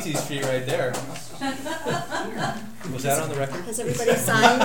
Easy Street right there. Was that on the record? Has everybody signed?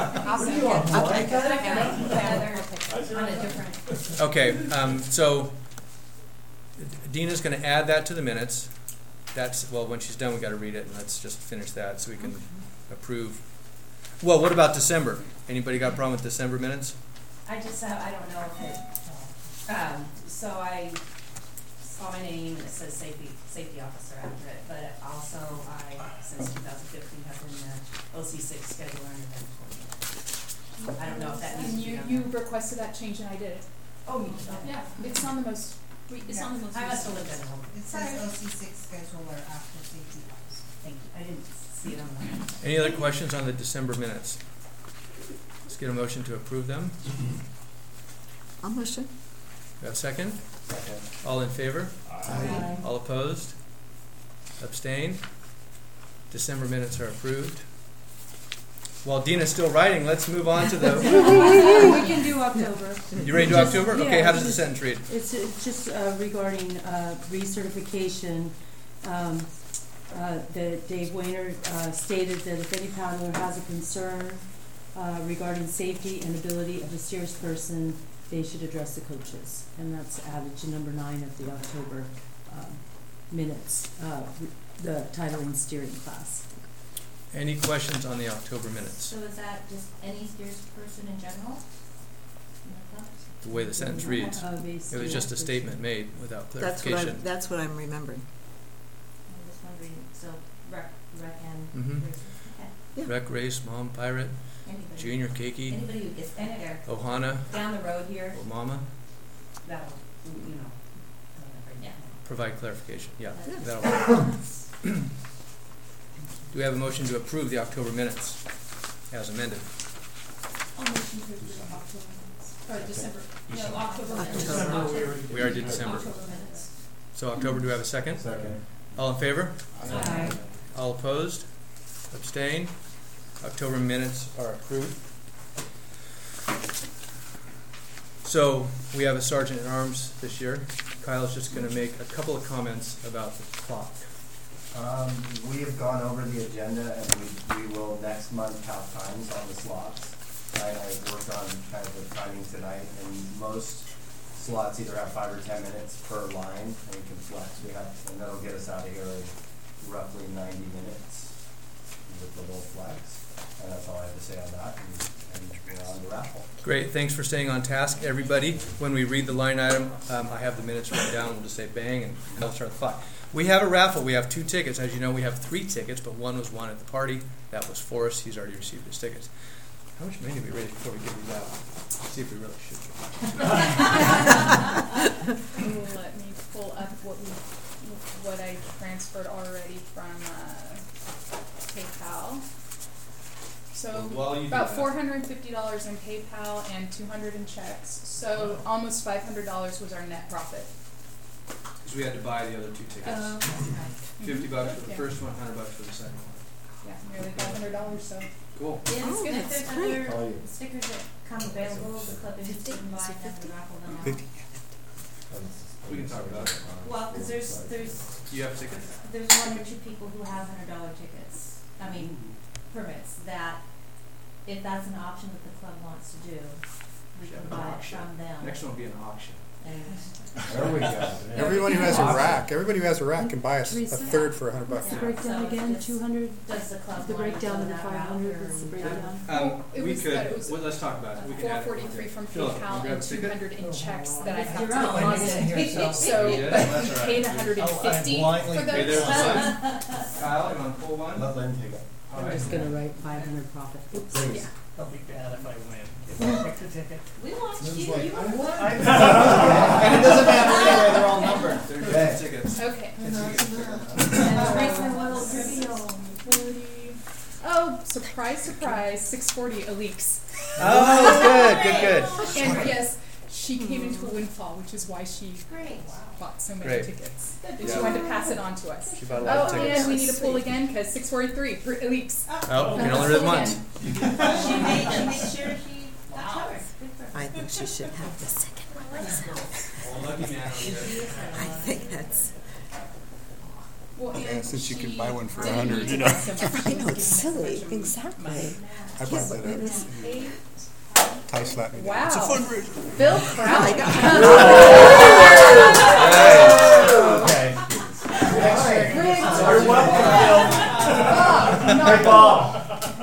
Okay, so Dina's going to add that to the minutes. That's, well, when she's done, we got to read it, and let's just finish that so we can approve. Well, what about December? Anybody got a problem with December minutes? I just have, I don't know if it, so I saw my name and it says safety officer after it, but also I, since 2015, have been the OC6 scheduler and event coordinator. I don't know if that needs to be done. You requested that change and I did it. Oh, you did? Yeah, it's on the most, it's on the most. I must have looked at it. It says OC6 scheduler after safety officer. Thank you. I didn't see it on the. Any other questions on the December minutes? Let's get a motion to approve them. I'll motion. Got a second? Second. All in favor? Aye. All opposed? Abstain? December minutes are approved. While Dina's still writing, let's move on to the... We can do October. You ready to do October? Okay, Yeah, how does the sentence read? It's just regarding recertification. That Dave Wayner stated that if any paddler has a concern regarding safety and ability of a serious person, they should address the coaches. And that's added to number 9 of the October minutes, the titling steering class. Any questions on the October minutes? So is that just any serious person in general? The way the sentence reads. It was just a statement made without clarification. That's what I'm remembering. I'm just wondering, so rec and Mhm. race. Okay. Yeah. Rec, race, mom, pirate, Anybody. junior, keiki, Anybody who gets in there ohana, down the road here, omama. that'll, you know, yeah. Provide clarification. Yeah, Yeah. that'll work. Do we have a motion to approve the October minutes as amended? I'll motion to approve the October minutes. Or December, no, October minutes. October. We already did December. October minutes. So October, do we have a second? Second. All in favor? Aye. All opposed? Abstain? October minutes are approved. So we have a sergeant at arms this year. Kyle's just going to make a couple of comments about the clock. We have gone over the agenda and we will next month have times on the slots. I've worked on kind of the timing tonight, and most slots either have 5 or 10 minutes per line, and we can flex. And that'll get us out of here in roughly 90 minutes with the little flex. And that's all I have to say on that. And we're on the raffle. Great, thanks for staying on task, everybody. When we read the line item, I have the minutes written down. We'll just say bang, and that'll start the clock. We have a raffle. We have 2 tickets. As you know, we have 3 tickets, but one was won at the party. That was Forrest. He's already received his tickets. How much money do we raise before we give these out? Let's see if we really should. Let me pull up what I transferred already from PayPal. So While you do about that. $450 in PayPal and $200 in checks. So almost $500 was our net profit. Because we had to buy the other 2 tickets. $50 for the Yeah. first one, $100 for the second one. Yeah, nearly $500. So Cool. Yes, Oh, and if that's there's great. other stickers that come available, the club is to buy and have the raffle them out. We can talk about it. Well, because there's Do you have tickets? 1 or 2 people who have $100 tickets. I mean, permits that, if that's an option that the club wants to do, we can buy it from them. Next one will be an auction. And There we go. Everyone who has a rack, can buy a Teresa? third for $100. The breakdown again, 200. does the club The want to breakdown go of the that 500 route, is the or- breakdown. It We was could, that it was let's talk about it. We can add it. $443 from Philip, you PayPal grab and a ticket? $200 in checks that I have to You're right. deposit. So, Yeah, but that's we all right. paid $150 blindly for Okay, there's those. one. Kyle, you want to pull one? Let Lynn take it. All I'm right. just going to write 500 profit. Oops. Please. Yeah. I'll be bad if I win. If I pick the ticket. We want Lynn's you, like, you I want won. one. And it doesn't matter anyway, they're all numbered. There's Okay. 2 tickets. Okay. And Teresa will reveal. Oh, surprise, surprise, 640 Aleeks. Oh, good. And yes, she came into a windfall, which is why she Great. bought so many Great. tickets. And Yeah. she wanted to pass it on to us. She bought a lot of Oh, tickets. and we need to pull again because 643 for Aleeks. Oh, you can only read Pull once. again. She made sure she got covered. Good for her. I think she should have the second one myself. Well, lucky man over here. I think that's. Well, Yeah, and since you can she buy one for didn't 100, need you to know. buy so much. I She know, was it's giving silly, us a bunch of exactly. money. I brought that up. 8, Ty slapped me down. Wow. It's a fundraiser. Bill Crowley. Okay. You're welcome, Hey, Bob.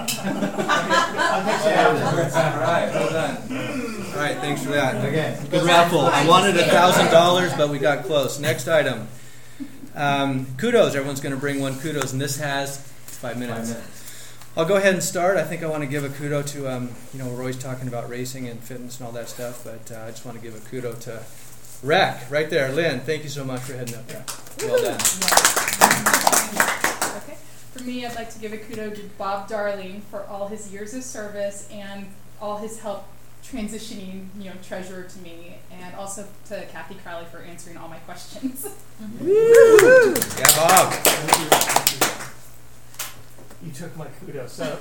All right, well done. All right, thanks for that. Okay. Good raffle. I wanted $1,000, but we got close. Next item. Kudos. Everyone's going to bring one kudos, and this has 5 minutes. I'll go ahead and start. I think I want to give a kudo to, we're always talking about racing and fitness and all that stuff, but I just want to give a kudo to Rec, right there. Lynn, thank you so much for heading up there. Well done. Okay. For me, I'd like to give a kudo to Bob Darling for all his years of service and all his help transitioning, treasurer to me, and also to Kathy Crowley for answering all my questions. Yeah, Bob. You took my kudos. So,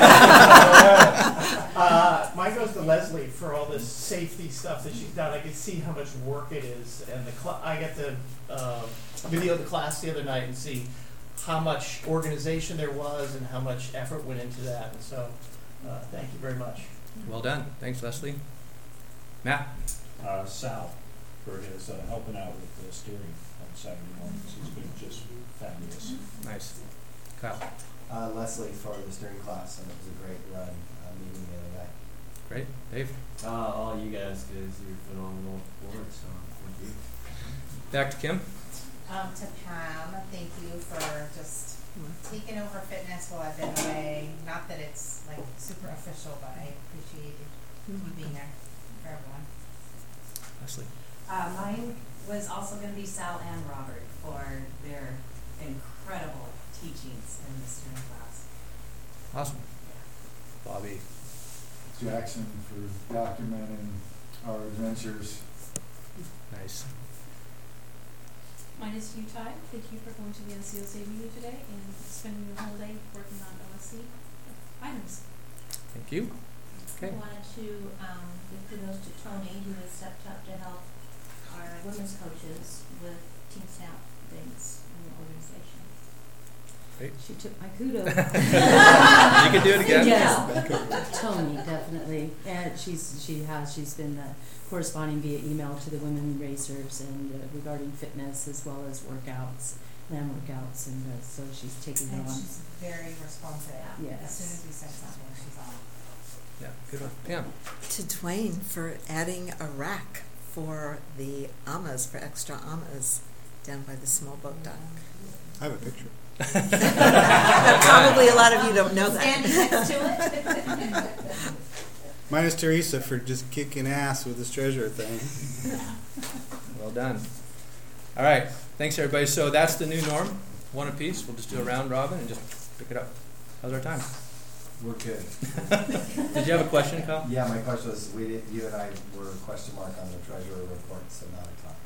mine goes to Leslie for all this safety stuff that she's done. I can see how much work it is, and I got to video the class the other night and see how much organization there was and how much effort went into that. And so, thank you very much. Well done. Thanks, Leslie. Matt. Sal for his helping out with the steering on Saturday mornings. He's been just fabulous. Nice. Kyle. Leslie for the steering class, and it was a great run meeting the other night. Great. Dave. All you guys, you're phenomenal board, so thank you. Back to Kim. To Pam, thank you for just taking over fitness while I've been away. Not that it's like super official, but I appreciate you being there for everyone. Leslie. Mine was also going to be Sal and Robert for their incredible teachings in the steering class. Awesome. Bobby. Jackson for documenting our adventures. Nice. Mine is Hugh Ty. Thank you for going to the NCOC meeting today and spending your whole day working on OSC items. Thank you. Okay. I wanted to give kudos to Tony, who has stepped up to help our women's coaches with Team Snap things in the organization. Great. She took my kudos. You can do it again. Yes, Tony, definitely. And she's been corresponding via email to the women racers and regarding fitness as well as workouts, land workouts, and so she's taking it And on. she's very responsive. Yes. As soon as we send something, she's on. Yeah, good one. Pam. To Dwayne for adding a rack for the amas, for extra amas down by the small boat dock. I have a picture. Probably a lot of you don't know that. Standing next to it. Mine is Teresa for just kicking ass with this treasure thing. Well done. All right. Thanks, everybody. So that's the new norm. One apiece. We'll just do a round robin and just pick it up. How's our time? We're good. Did you have a question, Kyle? Yeah, my question was, you and I were question mark on the treasurer report, so now I talk.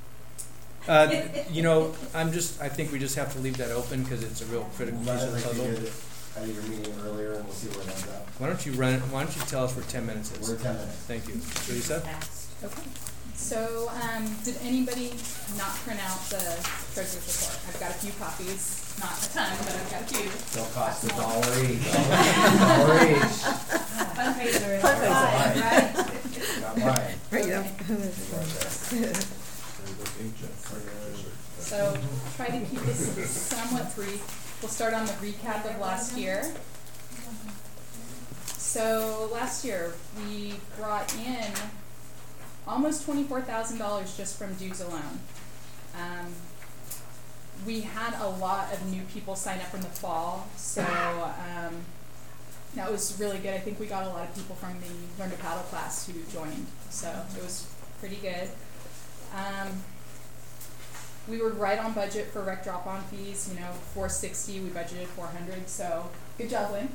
I think we just have to leave that open because it's a real critical piece of the puzzle. At your meeting earlier, and we'll see where it ends up. Why don't you tell us where 10 minutes is? We're 10 minutes. Thank you. Teresa? Okay. So, did anybody not print out the treasurer's report? I've got a few copies. Not a ton, but I've got a few. They'll cost $1 each. Fundraiser. Right? Not mine. Right, So, try to keep this somewhat brief. We'll start on the recap of last year. So, last year we brought in almost $24,000 just from dues alone. We had a lot of new people sign up in the fall, so that was really good. I think we got a lot of people from the Learn to Paddle class who joined, so it was pretty good. We were right on budget for rec drop-on fees, $460, we budgeted $400, so good job, Lynn.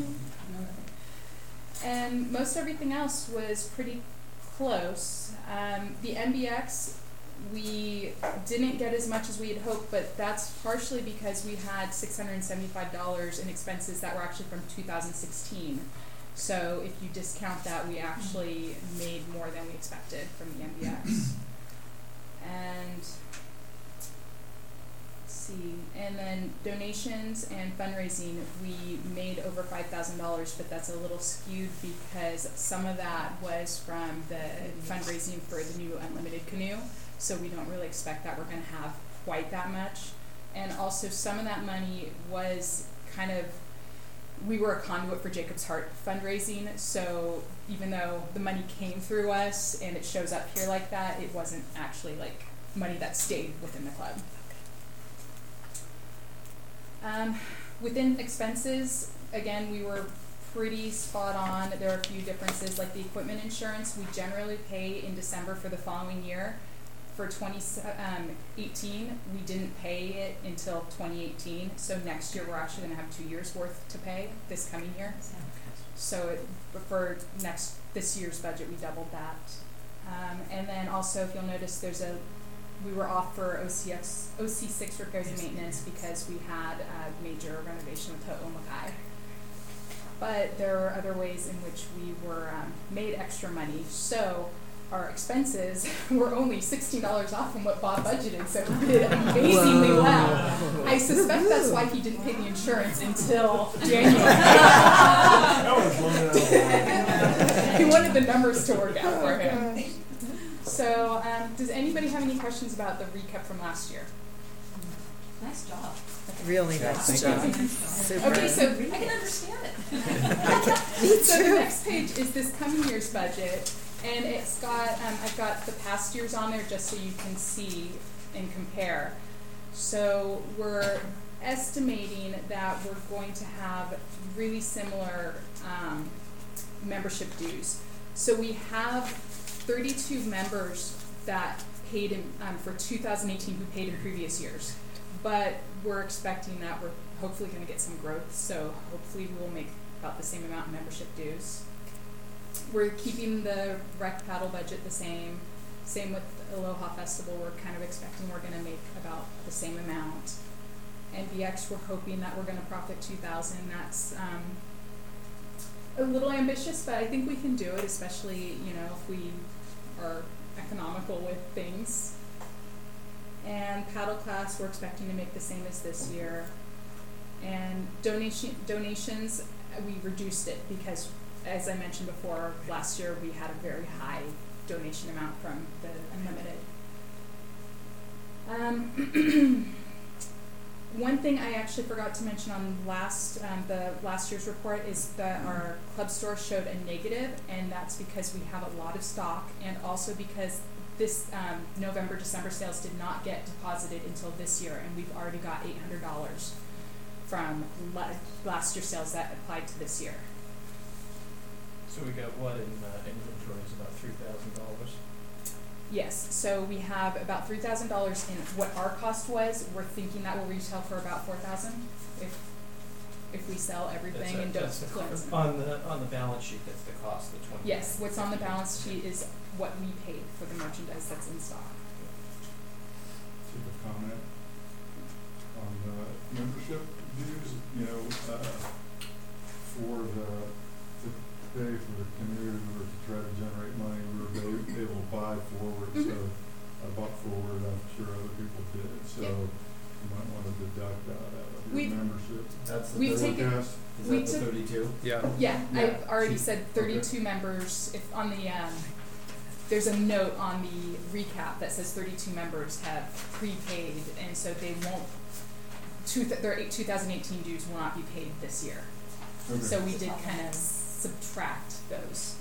And most everything else was pretty close. The MBX, we didn't get as much as we had hoped, but that's partially because we had $675 in expenses that were actually from 2016. So if you discount that, we actually made more than we expected from the MBX. And let's see, and then donations and fundraising, we made over $5,000, but that's a little skewed because some of that was from the fundraising for the new unlimited canoe, so we don't really expect that we're going to have quite that much. And also some of that money was kind of, we were a conduit for Jacob's Heart fundraising, so even though the money came through us and it shows up here like that, it wasn't actually like money that stayed within the club. Within expenses, again, we were pretty spot on. There are a few differences, like the equipment insurance, we generally pay in December for the following year. For 2018, we didn't pay it until 2018, so next year we're actually going to have 2 years worth to pay this coming year. So for this year's budget, we doubled that. And then also, if you'll notice, we were off for OC6 repairs and maintenance because we had a major renovation with Ho'o Makai. But there are other ways in which we were made extra money. So our expenses were only $16 off from what Bob budgeted, so we did amazingly well. I suspect that's why he didn't pay the insurance until January. He wanted the numbers to work out for him. So, does anybody have any questions about the recap from last year? Nice job. Really nice job. Super. Okay, so I can understand it. Me so the too. next page is this coming year's budget, and it's got I've got the past years on there just so you can see and compare. So we're estimating that we're going to have really similar membership dues. So we have 32 members that paid in, for 2018 who paid in previous years. But we're expecting that we're hopefully going to get some growth, so hopefully we'll make about the same amount in membership dues. We're keeping the rec paddle budget the same. Same with Aloha Festival, we're kind of expecting we're going to make about the same amount. NBX, we're hoping that we're going to profit 2,000. That's a little ambitious, but I think we can do it, especially, you know, if we are economical with things. And paddle class, we're expecting to make the same as this year. And donations, we reduced it because, as I mentioned before, last year we had a very high donation amount from the Unlimited. One thing I actually forgot to mention on the last year's report is that our club store showed a negative, and that's because we have a lot of stock, and also because this November, December sales did not get deposited until this year, and we've already got $800 from last year's sales that applied to this year. So we got what in inventory is about $3,000. Yes, so we have about $3,000 in what our cost was. We're thinking that will retail for about $4,000 if we sell everything and don't cleanse. On the balance sheet, that's the cost, the 20. Yes, what's on the balance sheet is what we paid for the merchandise that's in stock. Take a comment on the membership dues, you know, for to pay for the canoe or to try to generate money, we were able to buy forward, so I bought forward, I'm sure other people did, so you might want to deduct that out of your membership. That's the We've third taken- Is that the 32? Yeah. Yeah, I've already said 32 members. If on the there's a note on the recap that says 32 members have prepaid, and so they won't. Their 2018 dues will not be paid this year. Okay. So we did kind of subtract those.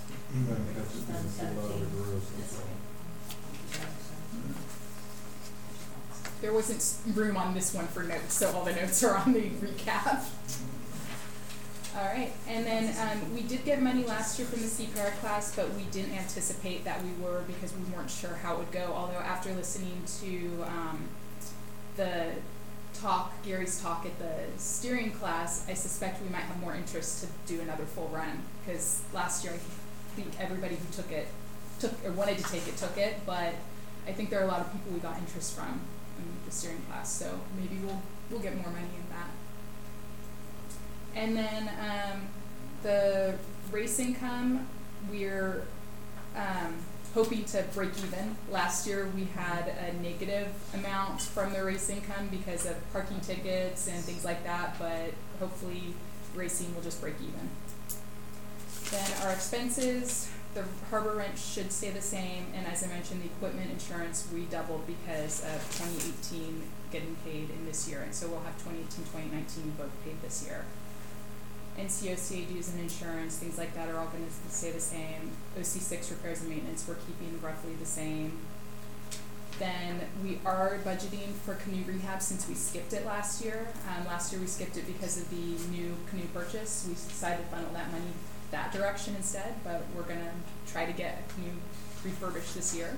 There wasn't room on this one for notes, so all the notes are on the recap. All right, and then we did get money last year from the CPR class, but we didn't anticipate that we were because we weren't sure how it would go. Although after listening to the Gary's talk at the steering class, I suspect we might have more interest to do another full run, because last year I think everybody who took it, or wanted to take it, took it, but I think there are a lot of people we got interest from in the steering class, so maybe we'll get more money in that. And then the race income, we're hoping to break even. Last year we had a negative amount from the race income because of parking tickets and things like that, but hopefully racing will just break even. Then our expenses, the harbor rent should stay the same, and as I mentioned, the equipment insurance we doubled because of 2018 getting paid in this year, and so we'll have 2018, 2019 both paid this year. NCOCA dues and insurance, things like that are all going to stay the same. OC6 repairs and maintenance we're keeping roughly the same. Then we are budgeting for canoe rehab since we skipped it last year. Last year we skipped it because of the new canoe purchase. We decided to funnel that money that direction instead, but we're going to try to get a canoe refurbished this year.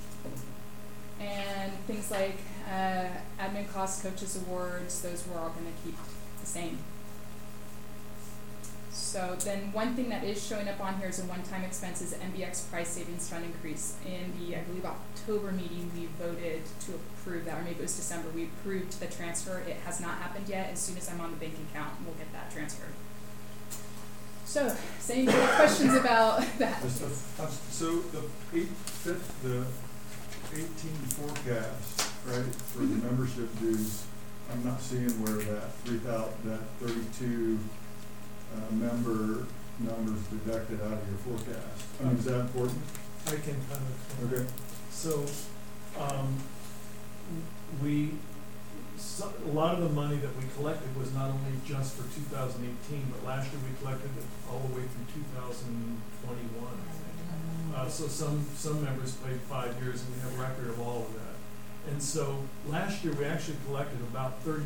And things like admin costs, coaches awards, those we're all going to keep the same. So then one thing that is showing up on here is a one-time expense is MBX price savings fund increase. In the, I believe, October meeting, we voted to approve that, or maybe it was December, we approved the transfer. It has not happened yet. As soon as I'm on the bank account, we'll get that transferred. So, does anybody have questions about that? So the 18 forecast, right, for the membership dues, I'm not seeing where that 32 member numbers deducted out of your forecast. I mean, is that important? I can kind of. Okay. So, a lot of the money that we collected was not only just for 2018, but last year we collected it all the way through 2021. So some members paid 5 years, and we have a record of all of that. And so last year we actually collected about $30,000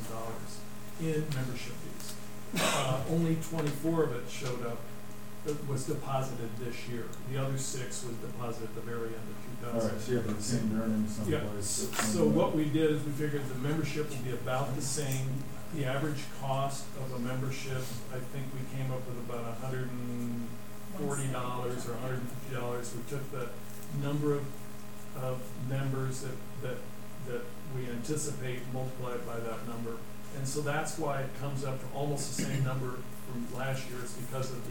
in membership fees. Only 24 of it showed up, was deposited this year. The other 6 was deposited at the very end of 2000. All right, so you have the same earnings someplace. Yeah. So what we did is we figured the membership will be about the same. The average cost of a membership, I think we came up with about $140 or $150. We took the number of members that we anticipate, multiplied by that number. And so that's why it comes up to almost the same number from last year. It's because of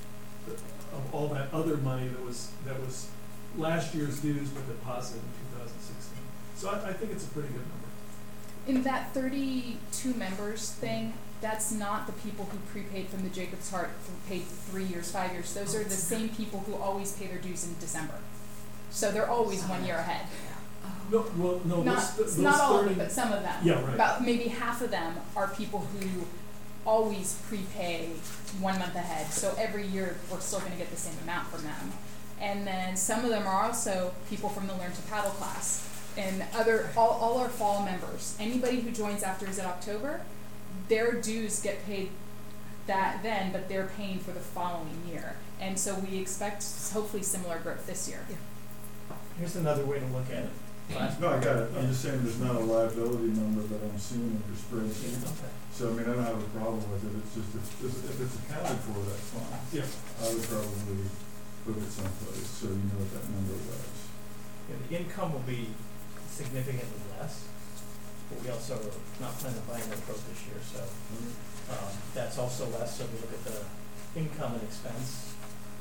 of all that other money that was last year's dues but deposited in 2016. So I think it's a pretty good number. In that 32 members thing, that's not the people who prepaid from the Jacob's Heart who paid 3 years, 5 years. Those are the same people who always pay their dues in December. So they're always 1 year ahead. No, well, no, not those all 30, of them, but some of them. Yeah, right. About maybe half of them are people who always prepay 1 month ahead. So every year we're still going to get the same amount from them. And then some of them are also people from the Learn to Paddle class and all our fall members. Anybody who joins after is in October, their dues get paid that then, but they're paying for the following year. And so we expect hopefully similar growth this year. Yeah. Here's another way to look at it. No, I got it. I'm just saying there's not a liability number that I'm seeing in your spreadsheet. Okay. So, I mean, I don't have a problem with it. It's just, if it's accounted for, that's fine. Yeah. I would probably put it someplace so you know what that number was. Yeah, the income will be significantly less, but we also are not planning on buying that boat this year, so that's also less. So if we look at the income and expense,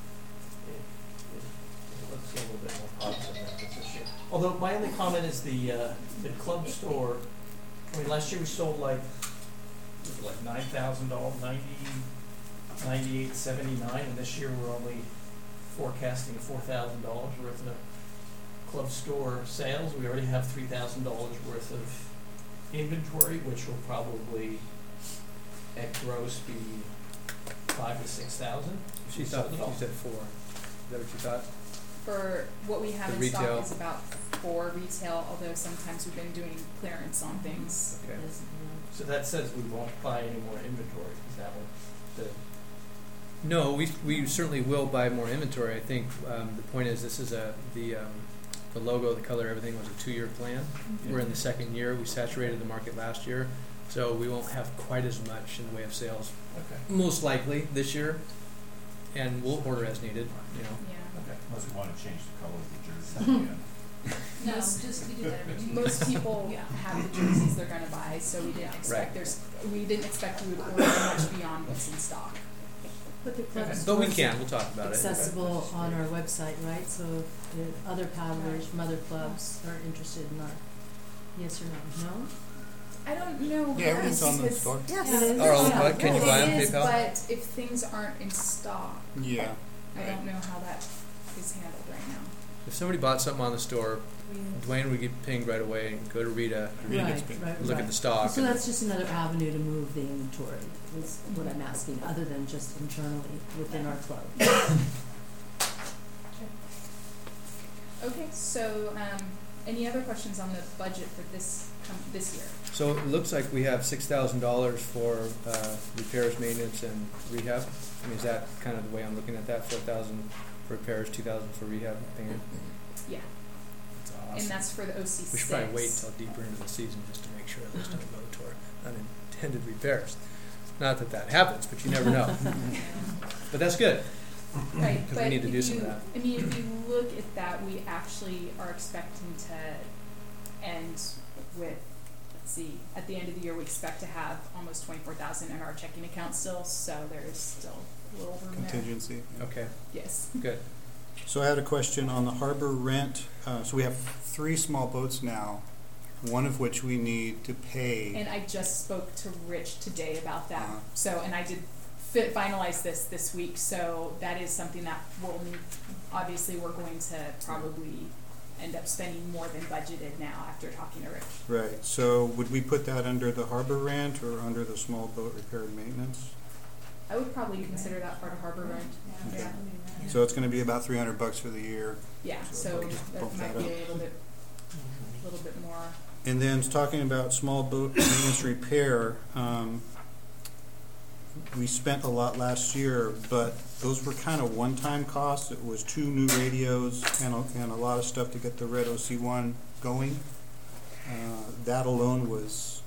it looks a little bit more positive than this year. Although my only comment is the club store. I mean, last year we sold like $9,000, $98.79, and this year we're only forecasting $4,000 worth of club store sales. We already have $3,000 worth of inventory, which will probably at gross be 5,000 to 6,000. She said 4. Is that what you thought? For what we have The in stock retail. is about 4 retail, although sometimes we've been doing clearance on things. Okay. So that says we won't buy any more inventory. Is that what the... No, we certainly will buy more inventory. I think the point is this is the logo, the color, everything was a 2-year plan. We're in the 2nd year. We saturated the market last year, so we won't have quite as much in the way of sales. Okay. Most likely this year, and we'll order as needed. You know. Yeah. Okay. Unless we want to change the color of the jersey again. No, just we do that every 2 years. Most people have the jerseys they're going to buy, so we didn't expect we would order much beyond what's in stock. But the club's But we can, we'll talk about it. accessible on our website, right? So if other paddlers from other clubs are interested in our, yes or no? No? I don't know. Yeah, everything's on the because- store. Yes. It is. Or on the Yeah. web, can you buy on It is, PayPal? but if things aren't in stock, Yeah. I don't know how that is handled right now. If somebody bought something on the store, Dwayne would get pinged right away and go to Rita, Rita Right, gets paid. right, look right. at the stock. So and- that's just another avenue to move the inventory, is what I'm asking, other than just internally within our club. Okay, so any other questions on the budget for this year? So it looks like we have $6,000 for repairs, maintenance, and rehab. I mean, is that kind of the way I'm looking at that? 4,000 for repairs, 2,000 for rehab. Thinking? Yeah, That's awesome. and that's for the OC6. We should probably wait until deeper into the season just to make sure there's no go to our unintended repairs. Not that that happens, but you never know. But that's good. Right, Because but we need to if do some you, of that. I mean, if you look at that, we actually are expecting to end with, let's see, at the end of the year, we expect to have almost 24,000 in our checking account still, so there is still a little room there. Contingency. Yeah. Okay, Yes. good. So I had a question on the harbor rent. So we have 3 small boats now, one of which we need to pay. And I just spoke to Rich today about that. Uh-huh. So, and I did finalize this week, so that is something that we'll need. Obviously, we're going to probably end up spending more than budgeted now after talking to Rich. Right. So would we put that under the harbor rent or under the small boat repair and maintenance? I would probably consider that part of harbor rent. Okay. Yeah. So it's going to be about $300 for the year. Yeah, So so we'll just that bump might that be up. a little bit more. And then talking about small boat maintenance repair, we spent a lot last year, but those were kind of one-time costs. It was 2 new radios and a lot of stuff to get the Red OC1 going. That alone was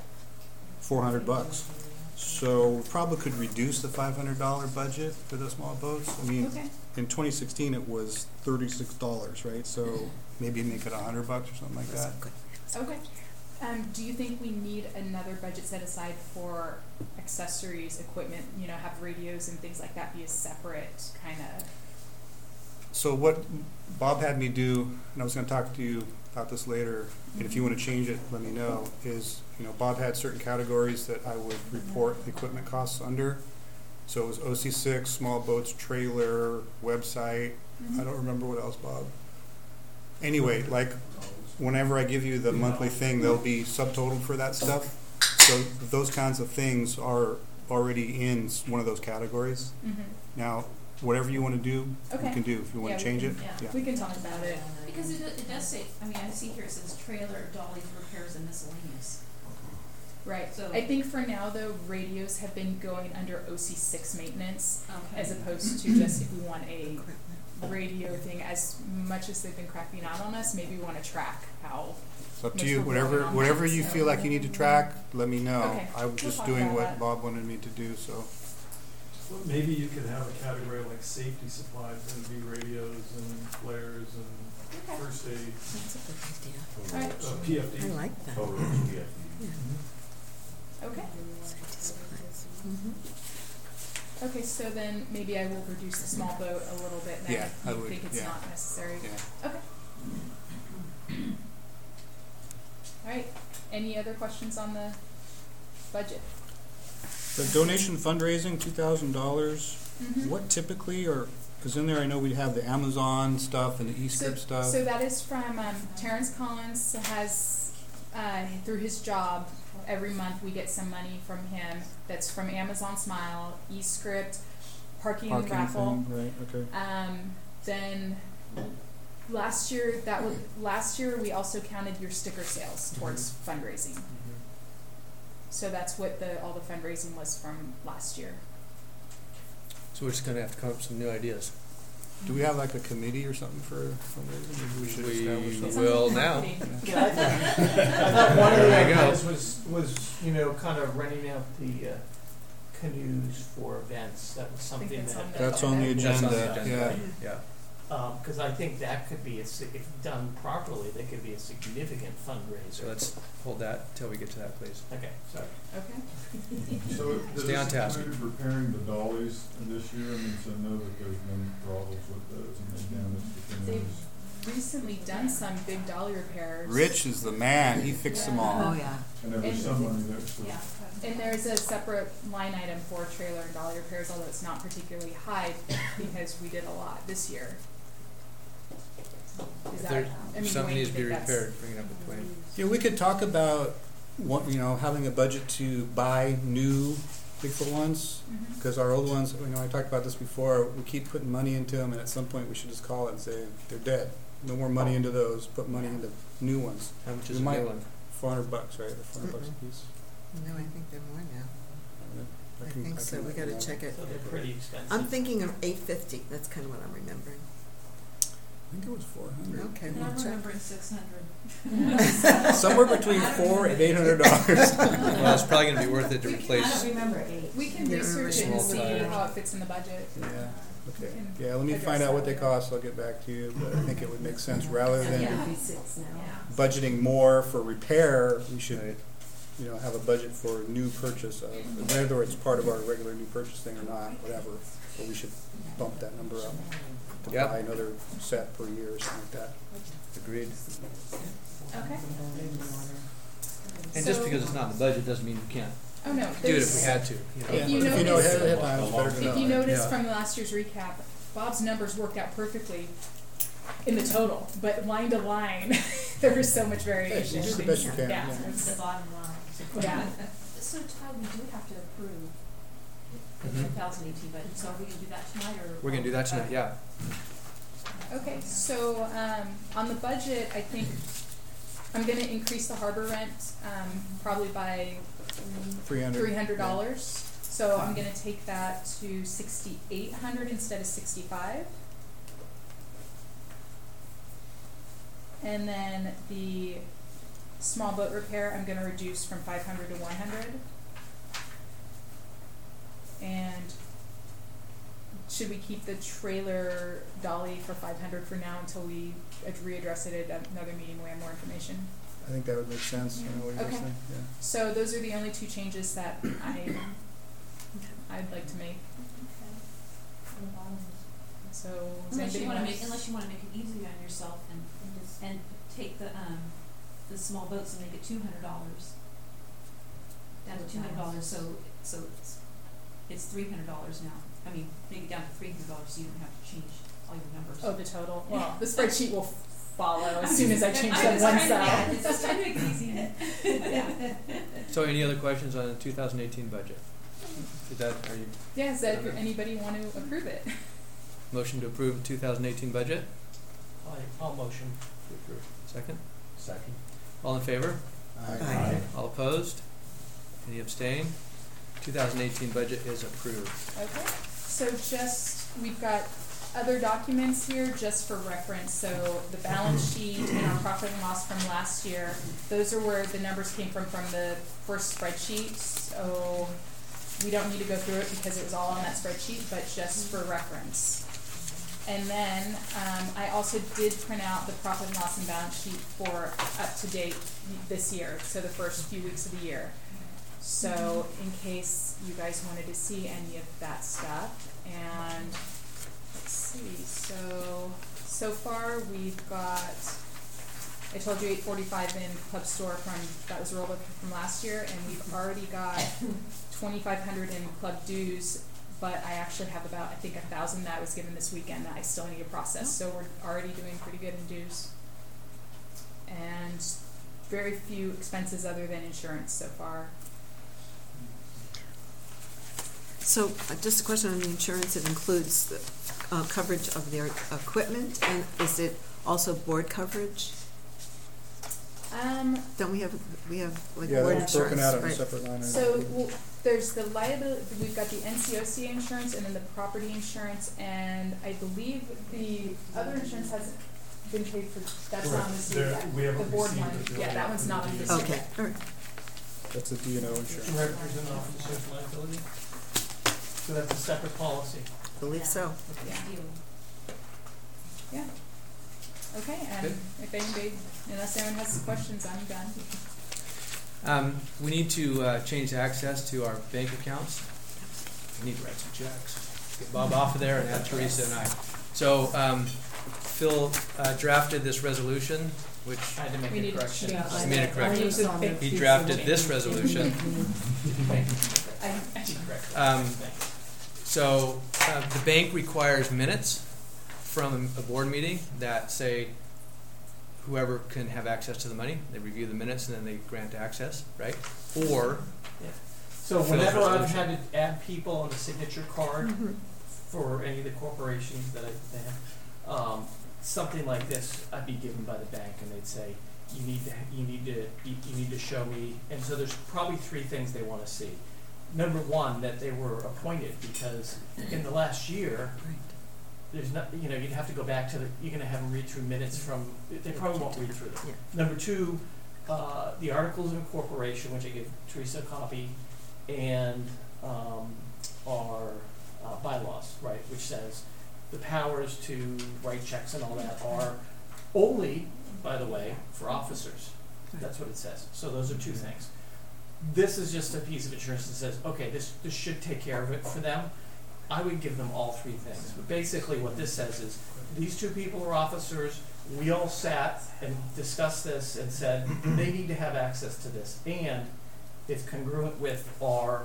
$400. So we probably could reduce the $500 budget for the small boats. I mean, Okay. in 2016 it was $36, right? So maybe make it $100 or something like that. Okay. Do you think we need another budget set aside for accessories, equipment, have radios and things like that be a separate kind of? So what Bob had me do, and I was going to talk to you about this later, and if you want to change it, let me know, is, Bob had certain categories that I would report the equipment costs under. So it was OC6, small boats, trailer, website. I don't remember what else, Bob. Anyway, like, whenever I give you the monthly thing, there'll be subtotal for that stuff. So those kinds of things are already in one of those categories. Mm-hmm. Now, whatever you want to do, Okay. you can do. If you want Yeah, to we change can- it, yeah. We can talk about it. Because it does say, I see here it says trailer, dollies, repairs, and miscellaneous. Right. So- I think for now, though, radios have been going under OC6 maintenance Okay. as opposed to just if we want a radio thing. As much as they've been cracking out on us, maybe we want to track how. It's up to Much you. more going on Whatever with you it, so- feel like you need to track, let me know. Okay. I was We'll just talk doing about what that. Bob wanted me to do, so. Well, maybe you could have a category like safety supplies and be radios and flares and Okay. first aid, That's a good idea. All right. PFD. I like that. Yeah. Okay. Safety supplies. Mm-hmm. Okay. So then maybe I will reduce the small boat a little bit now. Yeah, if I you would, think it's yeah. not necessary. Yeah. Okay. All right. Any other questions on the budget? The donation fundraising, $2,000. Mm-hmm. What typically, or because in there I know we have the Amazon stuff and the eScript stuff. So that is from Terrence Collins. Has through his job every month we get some money from him. That's from Amazon Smile, eScript, parking raffle. thing, right? Okay. Then last year we also counted your sticker sales towards fundraising. So that's what all the fundraising was from last year. So we're just going to have to come up with some new ideas. Do we have like a committee or something for fundraising? Maybe we should establish We something. will now. Yeah, I thought one of the There you go. ideas was kind of renting out the canoes for events. That was something that's that. on the That's on the That's agenda. on the agenda. Yeah. Cause I think that could be if done properly, that could be a significant So fundraiser. let's hold that till we get to that, please. Okay, sorry. Okay. So does Stay on this task. include repairing the dollies this year? I mean, so I know that there's been problems with those and they damaged the canoes. They've recently done some big dolly repairs. Rich is the man, he fixed them all. Oh, yeah. And there was And- some money there, so. Yeah. And there's a separate line item for trailer and dolly repairs, although it's not particularly high because we did a lot this year. Is If that, there, I mean, something Dwayne, needs to be you think repaired, bring it up with Dwayne. Yeah, we could talk about having a budget to buy new Bigfoot ones, Mhm. because our old ones, I talked about this before, we keep putting money into them, and at some point we should just call it and say, they're dead. No more money into those, put money into new ones. How much We is a might- new one? $400, right? They're $400 a Mhm. piece. No, I think they're more now. I can- think so, can we let gotta you know. check it. So they're pretty expensive. I'm thinking of 850, that's kind of what I'm remembering. I think it was 400. Okay, And we'll I'm check. remembering 600. Somewhere between $400 and $800. Well, it's probably gonna be worth it to I replace. don't remember 8. We can Yeah, research it small and see tires. how it fits in the budget. Yeah, We okay. can Yeah, let me address find out that what they later. cost, I'll get back to you, but I think it would make sense, rather than It would be 6 now. Yeah. budgeting more for repair, we should, Right. have a budget for new purchase of, whether it's part of our regular new purchase thing or not, whatever. But we should bump that number up to Yep. buy another set per year or something like that. Agreed. Okay. And just So- because it's not in the budget doesn't mean we can't Oh, no. do it if there's- we had to. If you If you know notice- ahead of time, it's better to know. If you notice Yeah. from last year's recap, Bob's numbers worked out perfectly in the total, but line to line, there was so much variation. you do the best you can, Yeah. yeah. It's the bottom line. Yeah. So Todd, we do have to approve the Mhm. 2018 budget, so are we gonna do that tonight or? We're gonna do that tonight, yeah. Okay, so on the budget, I think I'm gonna increase the harbor rent probably by $300. So I'm gonna take that to 6,800 instead of 65. And then the small boat repair, I'm gonna reduce from 500 to 100. And should we keep the trailer dolly for 500 for now until we readdress it at another meeting when we have more information? I think that would make sense, what you guys Okay. think, yeah. So those are the only two changes that I'd like to make. So does Unless anybody you wanna want make, unless you wanna make it easy on yourself and take the small boats and make it $200. Down to $200, so it's $300 now. I mean, make it down to $300 so you don't have to change all your numbers. Oh, the total? Well, the spreadsheet will follow as soon as I change I'm that just one trying to- cell. yeah, it's just trying to make it easy. Yeah. So any other questions on the 2018 budget? Are you, Yeah, does anybody want to approve it? motion to approve the 2018 budget? I'll motion to approve. Second? Second. All in favor? Aye. All opposed? Any abstain? 2018 budget is approved. Okay, so we've got other documents here just for reference. So the balance sheet and our profit and loss from last year, those are where the numbers came from the first spreadsheet. So we don't need to go through it because it was all on that spreadsheet, but just for reference. And then I also did print out the profit and loss and balance sheet for up to date this year, so the first few weeks of the year. So in case you guys wanted to see any of that stuff, and let's see, so far we've got, I told you 845 in club store that was rolled up from last year, and we've already got 2,500 in club dues, but I actually have about, I think, 1,000 that was given this weekend that I still need to process, so we're already doing pretty good in dues. And very few expenses other than insurance so far. So, just a question on the insurance, it includes the coverage of their equipment, and is it also board coverage? Don't we have like Yeah, board that was broken insurance, out on a right? separate line. So there's the liability, we've got the NCOC insurance and then the property insurance, and I believe the other insurance hasn't been paid for, that's not on this year yet. We haven't The board received one, the bill yeah, yet that one's for not the on this DNO. year Okay, yet. all right. That's a D&O insurance. Directors and officers liability? So that's a separate policy. Believe so. Yeah. Yeah. Okay, and Good. if anybody, unless anyone has questions, I'm done. We need to change access to our bank accounts. We need to write some checks. Get Bob off of there and add Teresa and I. So Phil drafted this resolution, which I had to make We a need to correction. Yeah, He made a correction. I was on there he too, drafted so- this resolution. So the bank requires minutes from a board meeting that say whoever can have access to the money. They review the minutes and then they grant access, right? Or So Phil's whenever I've resolution. had to add people on the signature card Mhm. for any of the corporations that I have, something like this, I'd be given by the bank, and they'd say, you need to show me. And so there's probably three things they want to see. Number one, that they were appointed, because in the last year, there's not, you'd have to go back to you're going to have them read through minutes from. They probably won't read through them. Yeah. Number two, the articles of incorporation, which I give Teresa a copy, and our bylaws, right, which says the powers to write checks and all that are only, by the way, for officers. That's what it says. So those are two things. This is just a piece of insurance that says, okay, this should take care of it for them. I would give them all three things. But basically what this says is, these two people are officers. We all sat and discussed this and said, they need to have access to this. And it's congruent with our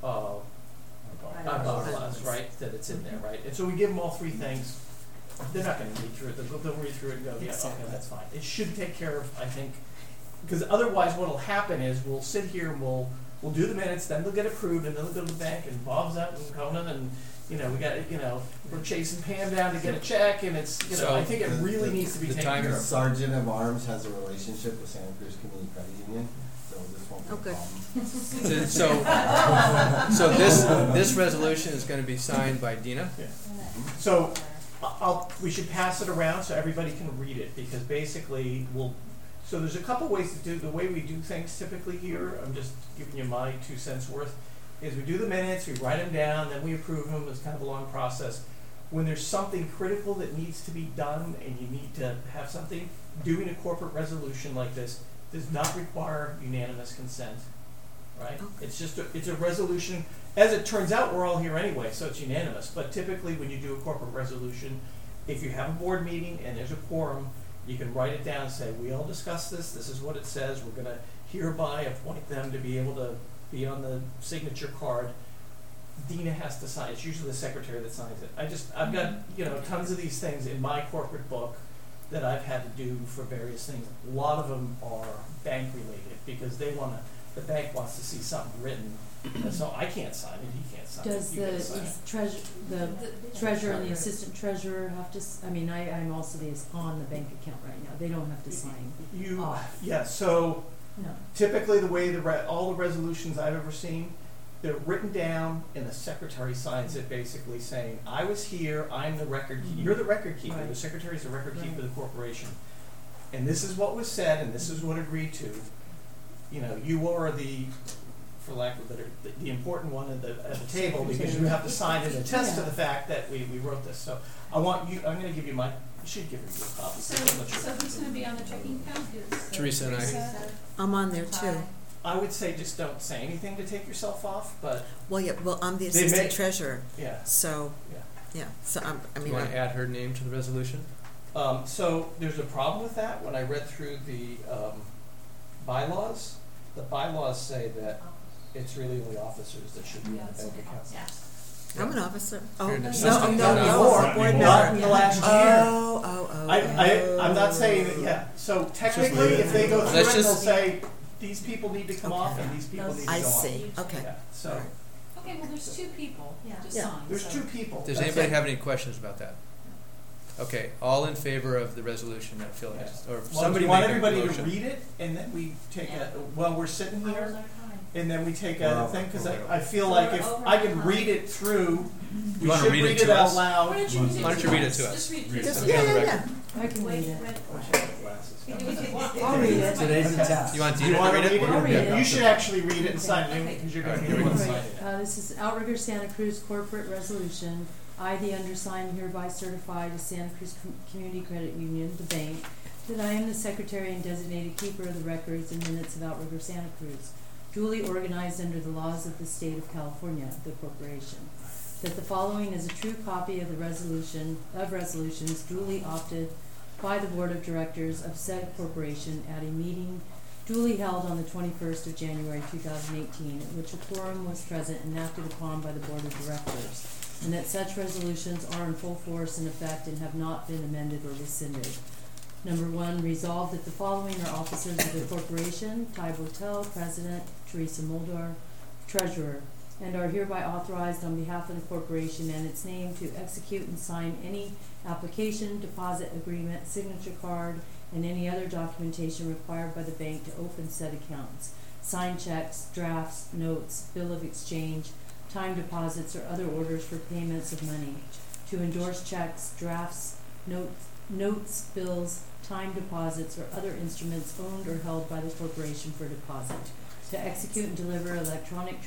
bylaws, right, that it's in there, right? And so we give them all three things. They're not going to read through it. They'll read through it and go, yeah, okay, that's fine. It should take care of, I think, because otherwise what will happen is we'll sit here and we'll do the minutes, then they'll get approved, and then they'll go to the bank, and Bob's out and Conan, and we're chasing Pam down to get a check, and it's, So I think it really needs to be the taken time care The of. Sergeant of Arms has a relationship with Santa Cruz Community Credit Union, so this won't be Okay. a problem. So this resolution is going to be signed by Dina. So we should pass it around so everybody can read it, because basically so there's a couple ways to do the way we do things typically here. I'm just giving you my 2 cents worth. Is we do the minutes, we write them down, then we approve them. It's kind of a long process. When there's something critical that needs to be done and you need to have something, doing a corporate resolution like this does not require unanimous consent, right? Okay. It's just it's a resolution. As it turns out, we're all here anyway, so it's unanimous. But typically when you do a corporate resolution, if you have a board meeting and there's a quorum, you can write it down and say, we all discussed this, this is what it says, we're going to hereby appoint them to be able to be on the signature card. Dina has to sign. It's usually the secretary that signs it. I've got, tons of these things in my corporate book that I've had to do for various things. A lot of them are bank related because the bank wants to see something written. And so I can't sign it, he can't sign Does it, you can't sign it. the treasurer and the assistant treasurer have to, I'm also on the bank account right now, they don't have to sign off. Yeah, so No. typically the way all the resolutions I've ever seen, they're written down and the secretary signs it basically saying, I was here, I'm the record keeper. You're the record keeper, Right. the secretary's the record keeper Right. of the corporation. And this is what was said and this is what agreed to. You are for lack of a better, the important one at the table, because you have to sign and attest to the fact that we wrote this. So I'm going to give you you should give her a copy. So who's gonna be on the checking account? Teresa and I. I'm on there too. I would say just don't say anything to take yourself off, but Well, yeah, I'm the They assistant may- treasurer, yeah. so, Yeah. so Do you want to add her name to the resolution? So there's a problem with that. When I read through the bylaws, the bylaws say that it's really only officers that should be on the bank account. I'm an officer. Oh, You're an no, assistant. no, Not no, anymore. I'm a board Not member. in the last year. Oh. I'm not saying that, yeah. So technically, if they go through Let's it, they'll just- say, these people need to come off and these people need to go on. I see, okay. Yeah, so, Okay, well, there's two people Yeah. to Yeah. sign. there's so- two people. Does That's anybody it. have any questions about that? Okay, all in favor of the resolution that Phil has, or Well, somebody do you want make a everybody motion? to read it, and then we take Yeah. we're sitting How was here, our time? and then we take Well, a thing, because I feel So like we're if over I can time. read it through, we You wanna should read it read to it out us? loud. Why don't you Why don't you read it to us? Just read it Read to it. us. It'll be on the Yeah, record. I can read it. I'll read it. Today's a test. You want Do you Dina to want read it? I'll read it. You should actually read it and sign it, because you're going to be the one signing it. This is Outrigger Santa Cruz Corporate Resolution I, the undersigned, hereby certify to Santa Cruz Community Credit Union, the bank, that I am the secretary and designated keeper of the records and minutes of Outrigger Santa Cruz, duly organized under the laws of the state of California, the corporation. That the following is a true copy of the resolutions duly opted by the board of directors of said corporation at a meeting duly held on the 21st of January 2018, at which a quorum was present and acted upon by the board of directors, and that such resolutions are in full force and effect and have not been amended or rescinded. Number 1, resolved that the following are officers of the corporation: Ty Botel, President; Teresa Moldor, Treasurer, and are hereby authorized on behalf of the corporation and its name to execute and sign any application, deposit agreement, signature card, and any other documentation required by the bank to open said accounts, sign checks, drafts, notes, bill of exchange, time deposits, or other orders for payments of money, to endorse checks, drafts, notes, bills, time deposits, or other instruments owned or held by the corporation for deposit, to execute and deliver electronic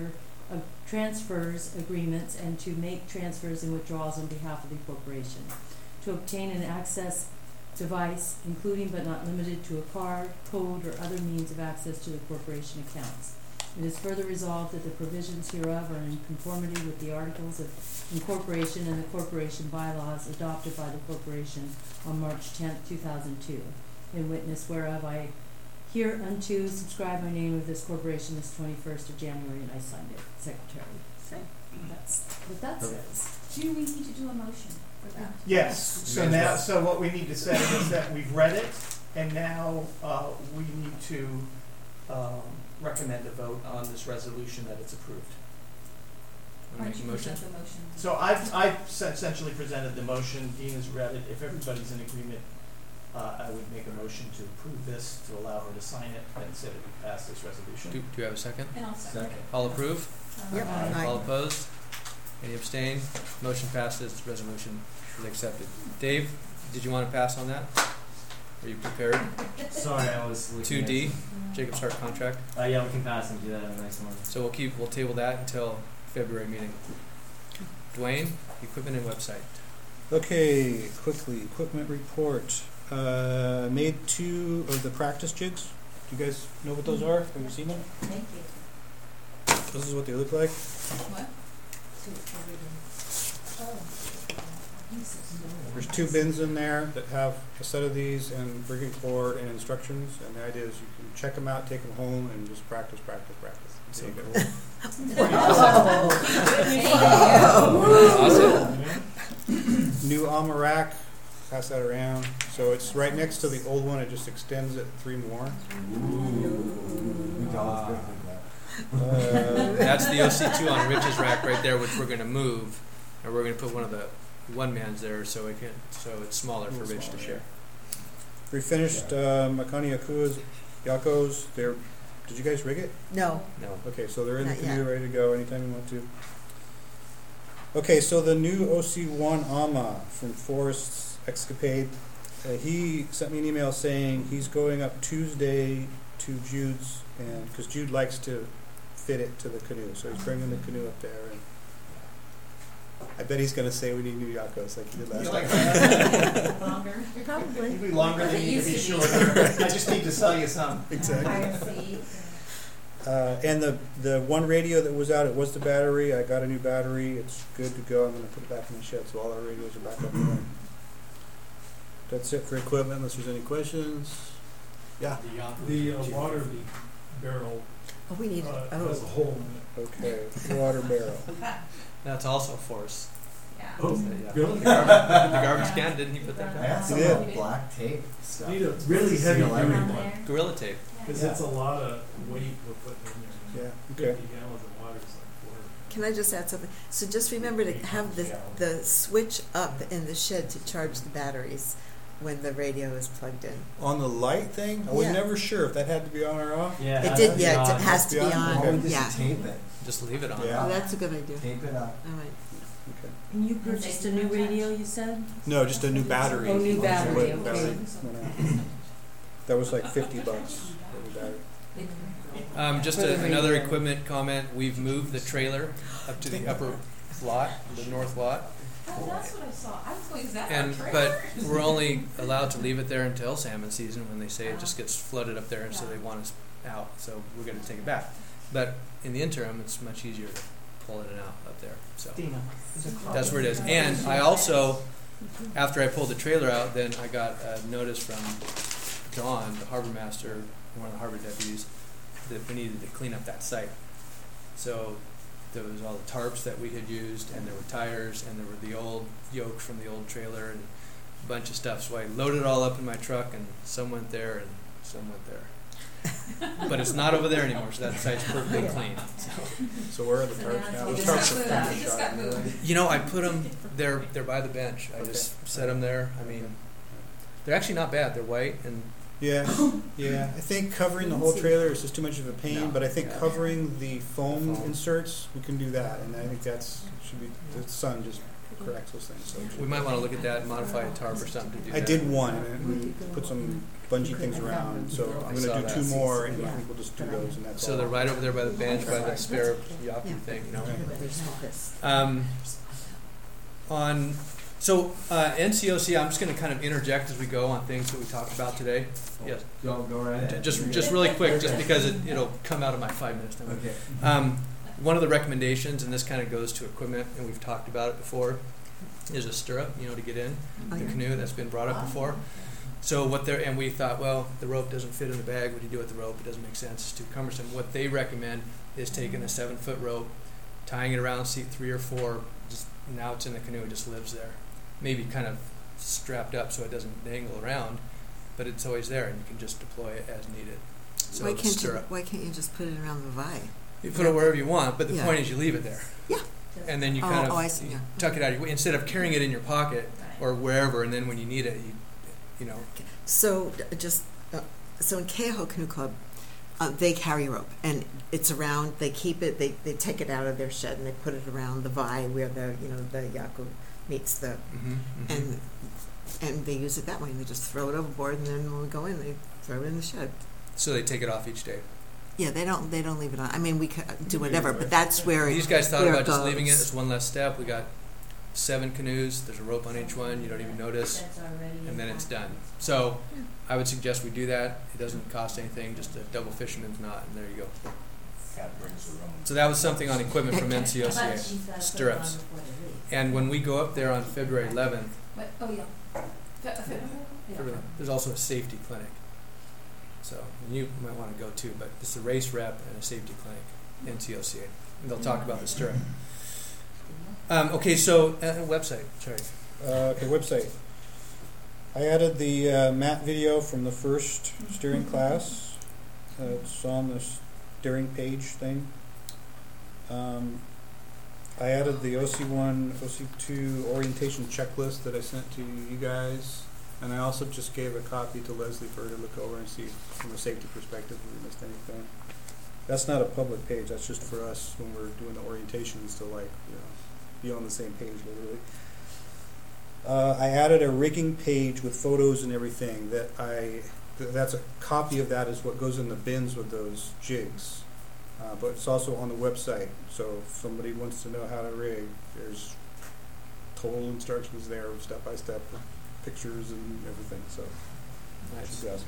transfers agreements, and to make transfers and withdrawals on behalf of the corporation, to obtain an access device, including but not limited to a card, code, or other means of access to the corporation accounts. It is further resolved that the provisions hereof are in conformity with the articles of incorporation and the corporation bylaws adopted by the corporation on March 10th, 2002. In witness whereof, I hereunto subscribe my name of this corporation this 21st of January, and I signed it, Secretary. So that's what that says. Do we need to do a motion for that? Yes, so what we need to say is that we've read it, and now we need to recommend a vote on this resolution that it's approved. Why Make don't a you motion? present the motion? So I've essentially presented the motion. Dean has read it. If everybody's in agreement, I would make a motion to approve this, to allow her to sign it, and say that we pass this resolution. Do you have a second? And I'll second. All approve? Yep. Aye. All opposed? Any abstain? Motion passes, resolution is accepted. Dave, did you want to pass on that? Are you prepared? Sorry, I was looking 2D, Jacob's Hart contract. Yeah, we can pass and do that on the next one. So we'll table that until February meeting. Dwayne, equipment and website. Okay, quickly, equipment report. Made 2 of the practice jigs. Do you guys know what those are? Have you seen them? Thank you. This is what they look like. What? There's 2 bins in there that have a set of these and rigging cord and instructions, and the idea is you can check them out, take them home, and just practice. So There you cool. go. Awesome. New Alma rack, pass that around. So it's right next to the old one, it just extends it 3 more. That's the OC2 on Rich's rack right there, which we're going to move, and we're going to put one of the one-mans there so it's smaller for Rich to share. We finished Makani Yakos. Did you guys rig it? No. No. Okay, so they're in the Not canoe, yet. ready to go anytime you want to. Okay, so the new OC1 AMA from Forrest's Excapade, he sent me an email saying he's going up Tuesday to Jude's, and because Jude likes to fit it to the canoe, so he's bringing the canoe up there. And I bet he's going to say we need new Yakos like he did last time. Longer. Probably. It'll be longer than you need to be shorter. I just need to sell you some. Exactly. Higher seat. And the one radio that was out, it was the battery. I got a new battery. It's good to go. I'm going to put it back in the shed, so all our radios are back up and running. That's it for equipment, unless there's any questions. Yeah. The water barrel Oh, we need it. has a hole in it. Okay. Water barrel. That's also force. Yeah. Oh, Yeah. really? The garbage can, didn't he put that I down? had some You did. black tape stuff. Need a really heavy Seal duty everything. one, There. Gorilla tape. because it's a lot of weight we're putting in there. Yeah. Okay. 50 gallons of water is like 400. Can I just add something? So just remember to have the switch up in the shed to charge the batteries when the radio is plugged in. On the light thing, I was Yeah. never sure if that had to be on or off. Yeah. It did, yeah, it has to be Beyond- on, Why would this yeah. tape it? Just leave it on. Yeah. Oh, that's a good idea. Tape it up. All right. Okay. And you purchased a new radio, you said? No, just a new battery. Oh, new battery, What okay. battery went out. That was like $50 for the battery. Just For the another radio. equipment comment. We've moved the trailer up to the upper lot, the north lot. Oh, that's what I saw. I was going, is that our And trailer? but we're only allowed to leave it there until salmon season, when they say it just gets flooded up there, and so they want us out. So we're going to take it back. But in the interim, it's much easier to pull it out up there. So Dina, is it that's where it is. And I also, after I pulled the trailer out, then I got a notice from John, the harbor master, one of the harbor deputies, that we needed to clean up that site. So there was all the tarps that we had used, and there were tires, and there were the old yokes from the old trailer, and a bunch of stuff. So I loaded it all up in my truck, and some went there, and some went there. But it's not over there anymore, so that site's perfectly clean. So where are the tarps now? You The just tarps got are moved. You just got moved. You know, I put them, they're by the bench. I just set them there. I mean, they're actually not bad. They're white, and Yeah, yeah. I think covering the whole trailer is just too much of a pain, No. but I think Yeah. covering the foam Foam. inserts, we can do that, and I think that's should be the sun just corrects those things. So we might want to look at that, modify a tarp or something to do I that. did one, and we put some bungee things around. So I'm I saw going to do that. 2 more, and I think we'll just do those, and that's So all. they're right over there by the bench, by the spare yappy thing, you know. NCOC, I'm just going to kind of interject as we go on things that we talked about today. Yes. Go right ahead. Just really quick, just because it'll come out of my 5 minutes now. Okay. One of the recommendations, and this kind of goes to equipment, and we've talked about it before, is a stirrup, to get in the canoe. That's been brought up before. So and we thought, well, the rope doesn't fit in the bag. What do you do with the rope? It doesn't make sense. It's too cumbersome. What they recommend is taking a 7-foot rope, tying it around seat 3 or 4. Just now it's in the canoe. It just lives there. Maybe kind of strapped up so it doesn't dangle around, but it's always there, and you can just deploy it as needed. So Why the can't you? stirrup. Why can't you just put it around the vi? You put it wherever you want, but the Yeah. point is you leave it there. Yeah. And then you Oh, kind of I see, yeah. tuck it out of your, instead of carrying it in your pocket or wherever, and then when you need it, you know. So so in Kehoe Canoe Club, they carry a rope, and it's around. They keep it. They take it out of their shed and they put it around the vi where the the Yaku meets the and they use it that way. They just throw it overboard, and then when we go in, they throw it in the shed. So they take it off each day. Yeah, they don't leave it on. I mean, we could do whatever, but that's where These guys thought where about it just leaving it goes. as one less step. We got 7 canoes. There's a rope on each one. You don't even notice, That's already and then it's done. So I would suggest we do that. It doesn't cost anything. Just a double fisherman's knot, and there you go. Cat brings her own. So that was something on equipment from But she's NCOCA. gotta put it on Stirrups. before they leave. And when we go up there on February 11th, What? Oh, yeah. there's also a safety clinic. So you might want to go too, but it's a race rep and a safety clinic, NCOCA. And they'll talk about the stirrup. Okay, so website, sorry. Okay, website. I added the mat video from the first steering class. It's on the steering page thing. I added the OC1, OC2 orientation checklist that I sent to you guys. And I also just gave a copy to Leslie for her to look over and see from a safety perspective if we missed anything. That's not a public page. That's just for us when we're doing the orientations to be on the same page literally. I added a rigging page with photos and everything that's a copy of that is what goes in the bins with those jigs. But it's also on the website. So if somebody wants to know how to rig, there's total instructions there, step by step, pictures and everything. So that should be awesome.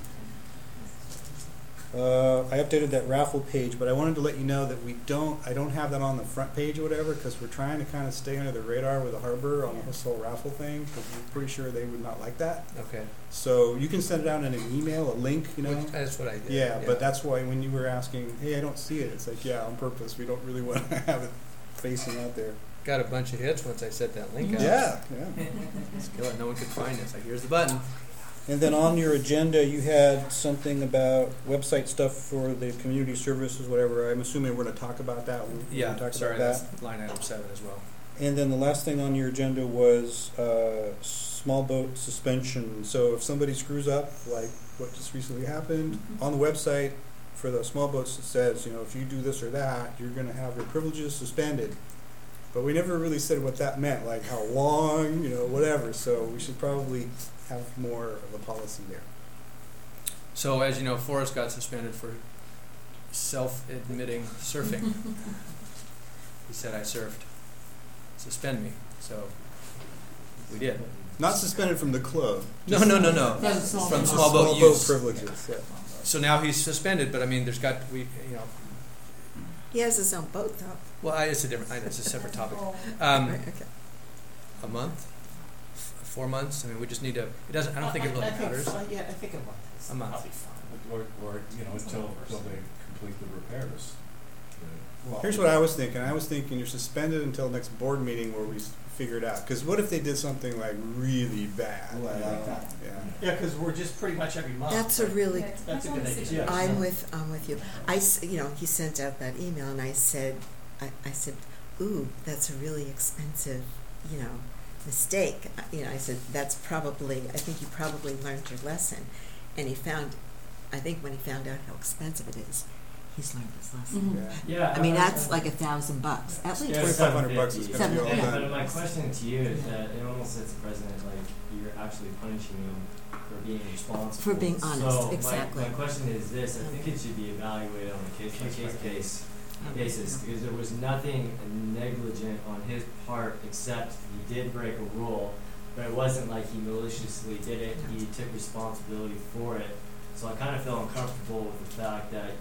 I updated that raffle page, but I wanted to let you know that I don't have that on the front page or whatever because we're trying to kind of stay under the radar with the harbor on this whole raffle thing because we're pretty sure they would not like that. Okay. So you can send it out in an email, a link, That's what I did. Yeah, but that's why when you were asking, hey, I don't see it, it's like, yeah, on purpose. We don't really want to have it facing out there. Got a bunch of hits once I set that link out. Yeah. Let's kill it. No one could find it. It's like, here's the button. And then on your agenda, you had something about website stuff for the community services, whatever. I'm assuming we're going to talk about that. Yeah, talk sorry, about that. that's line item 7 as well. And then the last thing on your agenda was small boat suspension. So if somebody screws up, like what just recently happened, on the website for the small boats it says, if you do this or that, you're going to have your privileges suspended. But we never really said what that meant, like how long, whatever. So we should probably have more of a policy there. So as you know, Forrest got suspended for self-admitting surfing. He said I surfed. suspend me. So we did. Not suspended from the club. No. From small From boat. small boat use. privileges. Yeah. So now he's suspended, but I mean, there's got to be, He has his own boat, though. well, it's a separate topic. Right, okay. A month, 4 months. I mean, we just need to. It doesn't. I don't think it really matters. Yeah, I think a month is A month. probably fine. Or, until they complete the repairs. Here's what I was thinking. I was thinking you're suspended until next board meeting where we figure it out. Because what if they did something like really bad? Ooh, I like that. Yeah. Yeah, because we're just pretty much every month. That's a really, That's a good idea. I'm with you. He sent out that email, and I said, ooh, that's a really expensive, mistake. I said, I think you probably learned your lesson. And I think when he found out how expensive it is, he's learned his lesson. Mhm. Yeah. I mean, that's like $1,000 at least. Yeah, $2,500 is gonna be all Yeah, done. but my question to you is that it almost sets the precedent, like you're actually punishing them for being responsible. For being honest, So exactly. my question is this: I think it should be evaluated on a case-by-case basis because there was nothing negligent on his part except he did break a rule, but it wasn't like he maliciously did it. He took responsibility for it. So I kind of feel uncomfortable with the fact that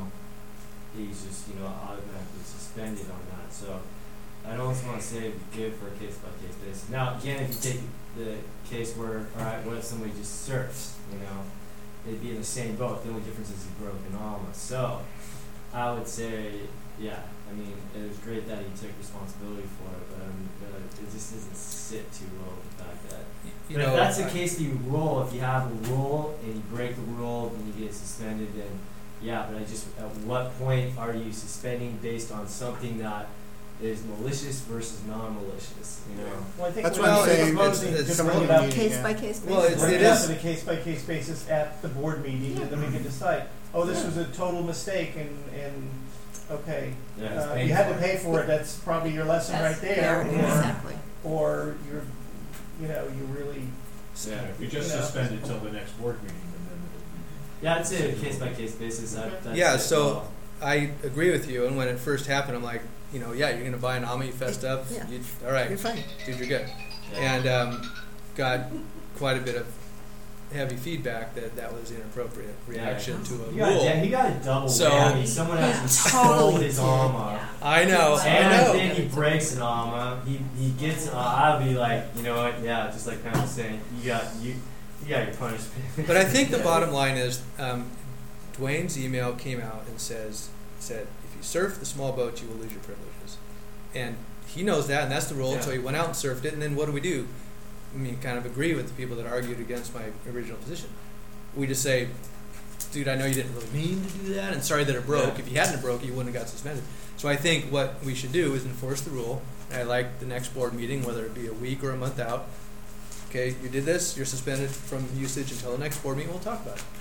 he's just automatically suspended on that. So I don't want to say it'd be good for a case-by-case basis. Now, again, if you take the case where, all right, what if somebody just surfs? They'd be in the same boat. The only difference is he broke an ALMA. So I would say, yeah, I mean, it was great that he took responsibility for it, but it just doesn't sit too well with the fact that. But if that's the case, you rule. If you have a rule and you break the rule and you get suspended, then yeah. But at what point are you suspending based on something that is malicious versus non-malicious? Well, I think That's what what I'm I'm saying. proposing It's to bring something it up, we need, Case by case basis. Well, bring it it up is. on a case-by-case basis at the board meeting, and then we can decide, oh, this was a total mistake, and okay, Yeah, you had to pay for it, that's probably your lesson right there, Exactly. or you're, you really, Yeah, if you just Yeah. suspend it till the next board meeting, and then Yeah, I'd say a case-by-case basis. That's Yeah, it. so I agree with you. And when it first happened, I'm like, yeah, you're going to buy an ALMA, you fessed up. Yeah. All right, You're fine. dude, you're good. Yeah. And got quite a bit of heavy feedback that was inappropriate reaction to a rule. He got a double So- whammy. Someone actually stole his ALMA. I know. And then he breaks an ALMA. He gets. I'll be like, you know what? Yeah, just like Pam was saying, you got your punishment. But I think the bottom line is, Dwayne's email came out and said, if you surf the small boat, you will lose your privileges, and he knows that, and that's the rule. Yeah. So he went out and surfed it, and then what do? I mean, kind of agree with the people that argued against my original position. We just say, dude, I know you didn't really mean to do that, and sorry that it broke. Yeah. If you hadn't broke, you wouldn't have got suspended. So I think what we should do is enforce the rule. And I like the next board meeting, whether it be a week or a month out. Okay, you did this, you're suspended from usage until the next board meeting, we'll talk about it.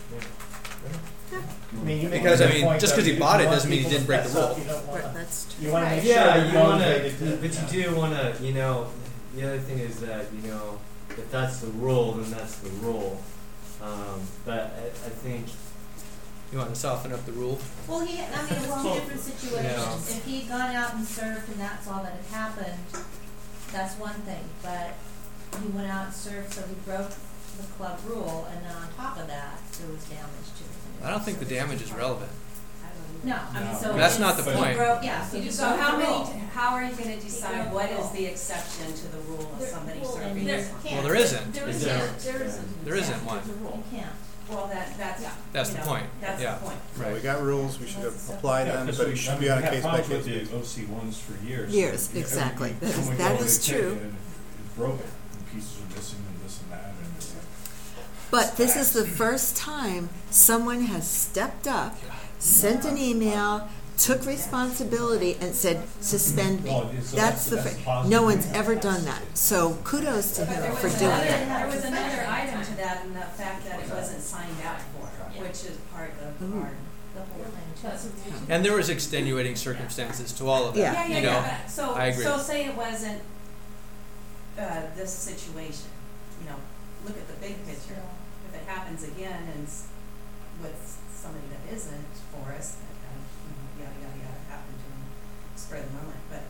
I mean, you make Because, a I good mean, point, just though. 'cause he You bought it want doesn't mean he people didn't to break the fess up. rule. You don't want Right, that's true. You want to make sure Yeah, they're you want motivated to, but you do want to, the other thing is that, if that's the rule, then that's the rule. But I think, You want to soften up the rule? Well, it's two different situations. Yeah. If he'd gone out and surfed and that's all that had happened, that's one thing. But he went out and surfed, so he broke the club rule, and then on top of that, there was damage to it. I don't think the damage is relevant. No, so. That's not the he point. broke- Yeah, so he So broke how the many? rule. How are you going to decide broke what the is rule. the exception to the rule of somebody Well, serving? there this? can't. Well, there isn't. There Is isn't. there? There isn't. There isn't one. You can't. Well, that's That's the point. That's Yeah. the point. So we got rules, we should apply Yeah, them, 'cause but we- it should be on a we've had case by problems case with basis. the OC ones for years. Years, Every- exactly. That is- someone that goes is and take true. it and it broke it, and pieces are missing and this and that, and it's like, But this is the first time someone has stepped up, sent an email, took responsibility, and said, suspend me. well, so That's the that's thing. positive. No one's ever done that. So kudos to But there him was for doing another, that. there was another item to that, and the fact that it wasn't signed out for, which is part of Ooh. our. The whole thing, too. And there was extenuating circumstances to all of that. Yeah. You know, So, I agree. so say it wasn't, this situation, look at the big picture. If it happens again and with somebody that isn't for us, that kind of, yada, yada, yada, happened to them, spur of the moment. But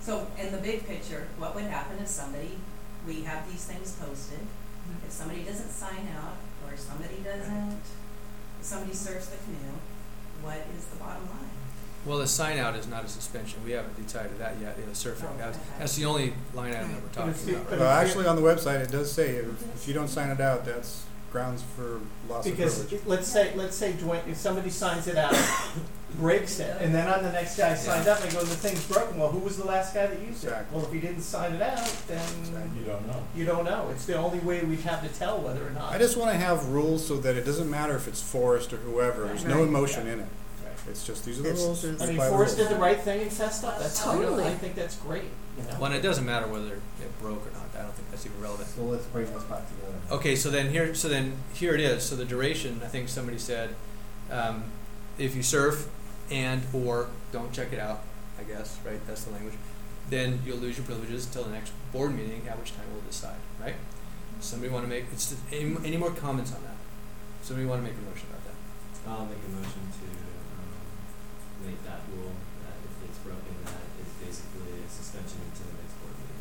So in the big picture, what would happen if we have these things posted, if somebody doesn't sign out, or somebody surfs the canoe, what is the bottom line? Well, the sign out is not a suspension. We haven't decided that yet. It's surfing. Oh, okay. That's the only line item that we're talking about. Well, actually, on the website, it does say if you don't sign it out, that's grounds for loss of Because privilege. let's say, Dwayne, if somebody signs it out, breaks it, and then on the next guy signed up and goes, the thing's broken, well, who was the last guy that used it? Exactly. Well, if he didn't sign it out, then You don't know. you don't know. It's the only way we have to tell whether or not. I just want to have rules so that it doesn't matter if it's Forrest or whoever. There's no Right. emotion in it. Right. It's just these are the It's rules. just- I mean, Apply the Forrest rules. did the right thing and fessed up. That's Totally. I think that's great. You know? Well, and it doesn't matter whether it broke or not. I don't think that's even relevant. So let's bring this back together. Okay, so then here it is. So the duration, I think somebody said, if you surf and or don't check it out, I guess, right? That's the language. Then you'll lose your privileges until the next board meeting, at which time we'll decide, right? Somebody want to make any more comments on that? Somebody want to make a motion about that? I'll make a motion to make that rule that if it's broken, that is basically a suspension until the next board meeting.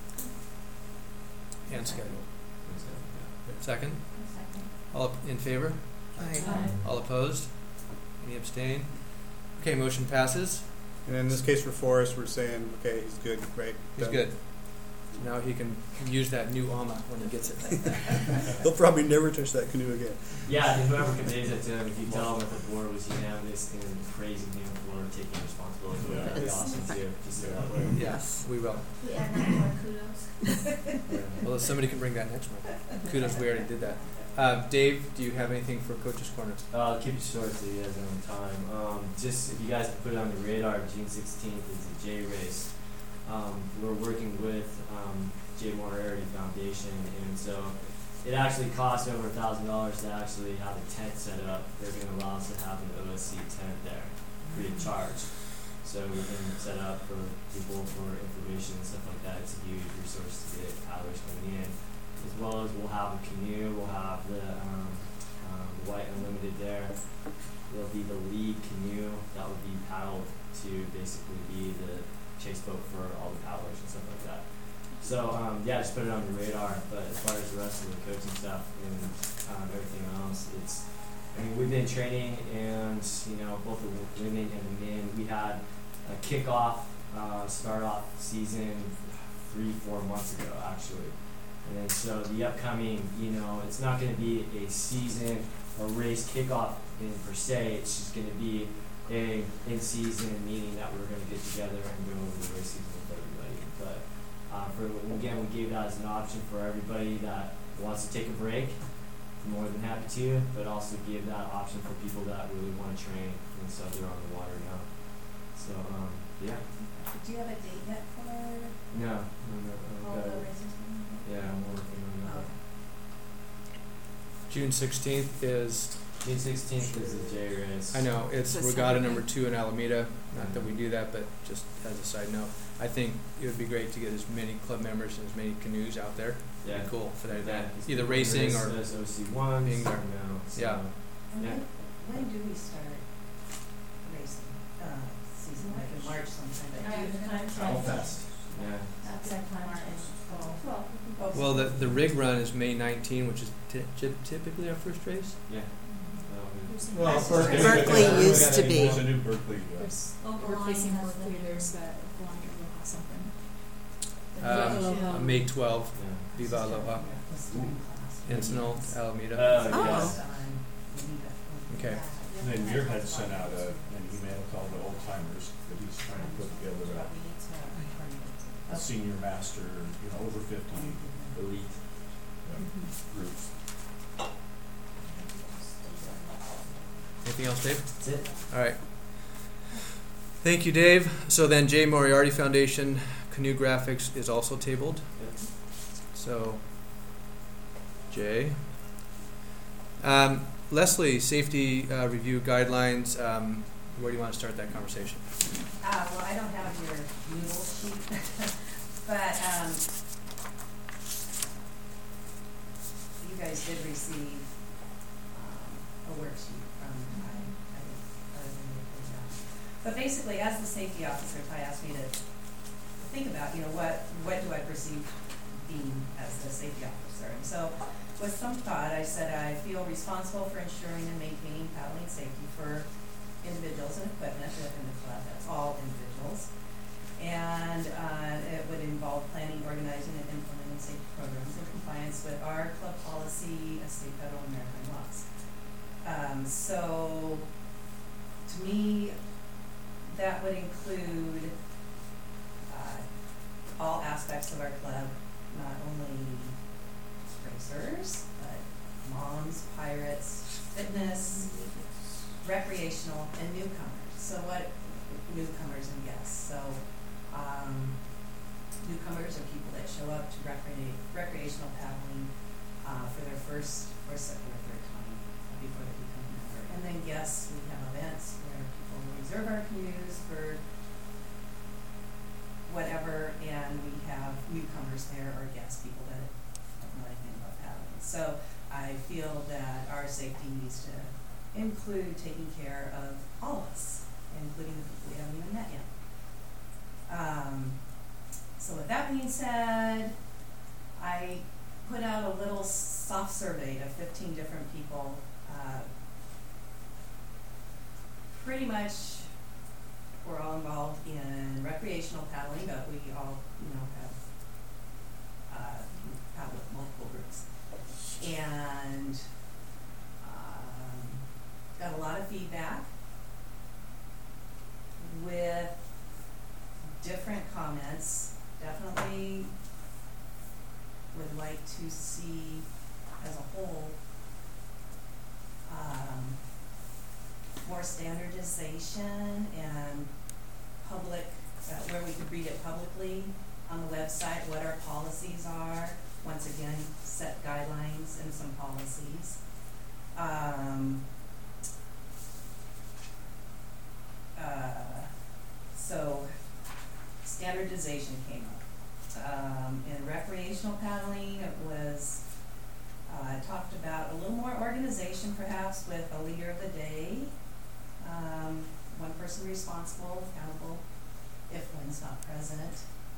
And schedule. So, yeah. Second? Second. All in favor? Aye. All opposed? Any abstain? Okay, motion passes. And in this case for Forrest, we're saying, okay, he's good, right? He's Done. good. So now he can use that new AMA when he gets it. He'll probably never touch that canoe again. Yeah, and whoever conveys it to him, if you tell him that the board was unanimous in praising him for taking responsibility for it, that'd be awesome too. Just so that way. Yes, we will. We add that to our kudos. Well, if somebody can bring that next month. Kudos, we already did that. Dave, do you have anything for Coach's Corner? I'll keep it short so you guys are on time. Just if you guys can put it on the radar, June 16th is the J Race. We're working with J Moriarty Foundation, and so it actually costs over $1,000 to actually have a tent set up. They're going to allow us to have an OSC tent there, free of charge. So we can set up for people for information and stuff like that. It's a huge resource to get paddlers coming in. As well as we'll have a canoe, we'll have the White Unlimited there. There'll be the lead canoe that will be paddled to basically be the chase boat for all the paddlers and stuff like that. So yeah, just put it on your radar. But as far as the rest of the coaching stuff and everything else, we've been training, and both the women and the men. We had a kickoff, start off season 3-4 months ago actually. And then so the upcoming, it's not going to be a season or race kickoff per se. It's just going to be a in-season meeting that we're going to get together and go over the race season with everybody. But we gave that as an option for everybody that wants to take a break. More than happy to, but also give that option for people that really want to train, and so they're on the water now. So yeah. Do you have a date yet for No. all the races? Yeah, I'm working on that. June 16th is, June 16th is the J Race. I know, it's This Regatta Saturday. number 2 in Alameda. Not that we do that, but just as a side note, I think it would be great to get as many club members and as many canoes out there. Yeah. It'd be cool for that event. it's Either the racing race, or there's OC1s, being there. So, Yeah. And Yeah. when do we start racing season? Like in March sometime? But do you have time to- Owl Fest. Yeah. That's that time to. Oh, Well, the rig run is May 19, which is typically our first race. Yeah. Well, Berkeley used to be. There's a new Berkeley. There's Oklahoma replacing has Berkeley, the- there's the Blonder will have something. On May 12, Yeah. Viva Aloha, Encinal, Alameda. Oh, yes. Okay. And then Muir had sent out an email to all the old timers that he's trying to put together a senior master, over 50 elite groups. Anything else, Dave? That's it. All right. Thank you, Dave. So then J Moriarty Foundation Canoe Graphics is also tabled. Yep. So, Jay. Leslie, safety review guidelines. Where do you want to start that conversation? Well, I don't have your noodle sheet, but you guys did receive a worksheet from other than your. But basically, as the safety officer, Ty asked me to think about, you know, what do I perceive being as the safety officer? And so with some thought, I said I feel responsible for ensuring and maintaining paddling safety for individuals and equipment within the club. That's all individuals. And it would involve planning, organizing, and implementing safety programs in compliance with our club policy, state, federal, and maritime laws. So to me, that would include all aspects of our club, not only racers, but moms, pirates, fitness, recreational, and newcomers. So what newcomers and guests? So newcomers are people that show up to recreational paddling for their first or second or third time before they become a member. And then guests, we have events where people reserve our canoes for whatever, and we have newcomers there or guests, people that don't know anything about paddling. So I feel that our safety needs to include taking care of all of us, including the people we haven't even met yet. So with that being said, I put out a little soft survey to 15 different people. Pretty much we're all involved in recreational paddling, but we all, you know, have paddle with multiple groups. And got a lot of feedback with different comments. Definitely would like to see as a whole more standardization and public, where we could read it publicly on the website, what our policies are. Once again, set guidelines and some policies. So standardization came up. In recreational paddling, it was talked about a little more organization, perhaps, with a leader of the day, one person responsible, accountable, if one's not present.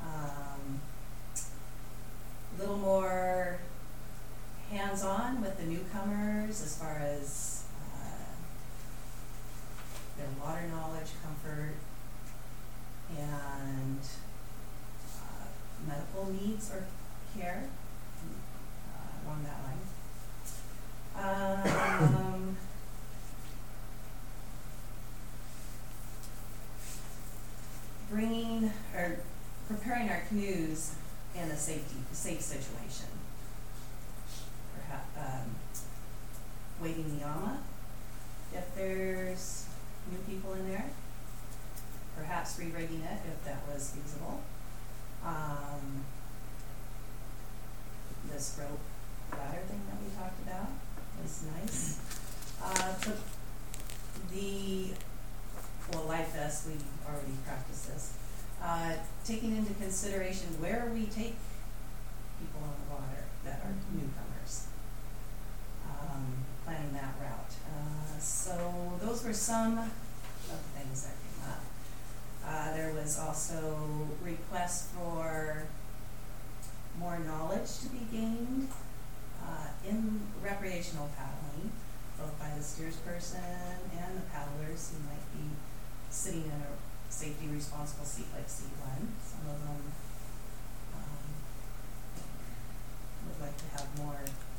A little more hands-on with the newcomers as far as their water knowledge, comfort, and medical needs or care along that line. Bringing or preparing our canoes in a safe situation. Perhaps waiting the AMA if there's new people in there. Perhaps re-rigging it if that was feasible. This rope ladder thing that we talked about was nice. Life vest, we already practiced this. Taking into consideration where we take people on the water that are newcomers. Planning that route. So those were some of the things that came up. There was also requests for more knowledge to be gained in recreational paddling, both by the steersperson and the paddlers who might be sitting in a safety responsible seat like C1. Some of them would like to have more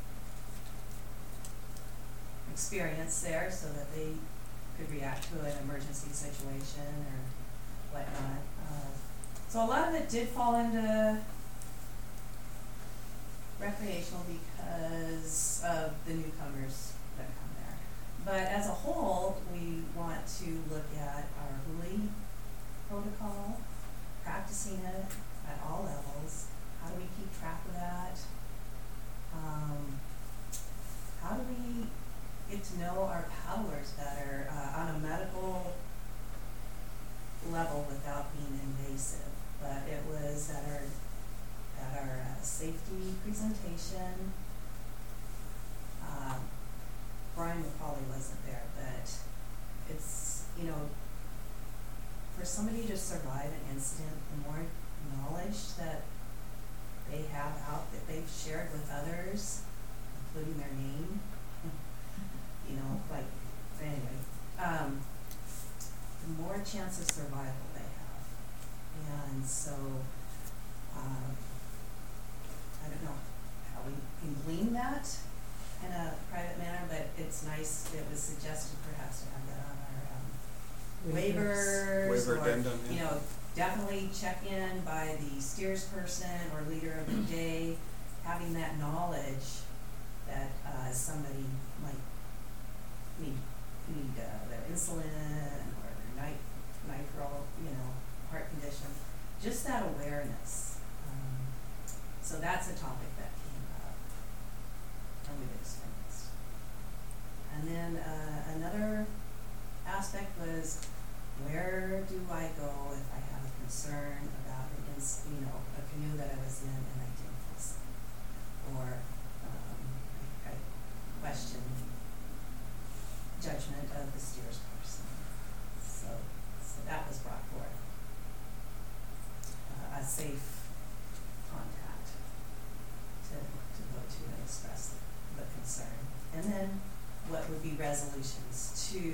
experience there so that they could react to an emergency situation or whatnot. So a lot of it did fall into recreational because of the newcomers that come there. But as a whole, we want to look at our HULI protocol, practicing it at all levels. How do we keep track of that? How do we get to know our paddlers better on a medical level without being invasive? But it was at our safety presentation. Brian McCauley wasn't there, but it's, you know, for somebody to survive an incident, the more knowledge that they have out, that they've shared with others, including their name, you know, like, anyway, the more chance of survival they have. And so, I don't know how we can glean that in a private manner, but it's nice, it was suggested perhaps to have that on our waivers, Waiver or, addendum, you yeah. know, definitely check in by the steers person or leader of the day, having that knowledge that somebody might need their insulin or their nitro, you know, heart condition, just that awareness. So that's a topic that came up, and we've experienced. And then another aspect was, where do I go if I have a concern about a canoe that I was in and I didn't feel safe, or I question judgment of the steers person. So that was brought forth. A safe contact to go to and express the concern. And then what would be resolutions to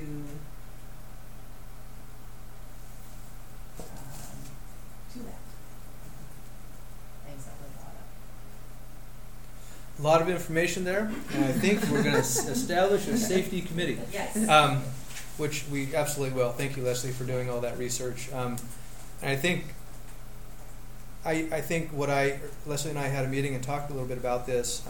that. Things that were brought up. A lot of information there, and I think we're going to establish a safety committee. Yes. Which we absolutely will. Thank you, Leslie, for doing all that research. And I think Leslie and I had a meeting and talked a little bit about this.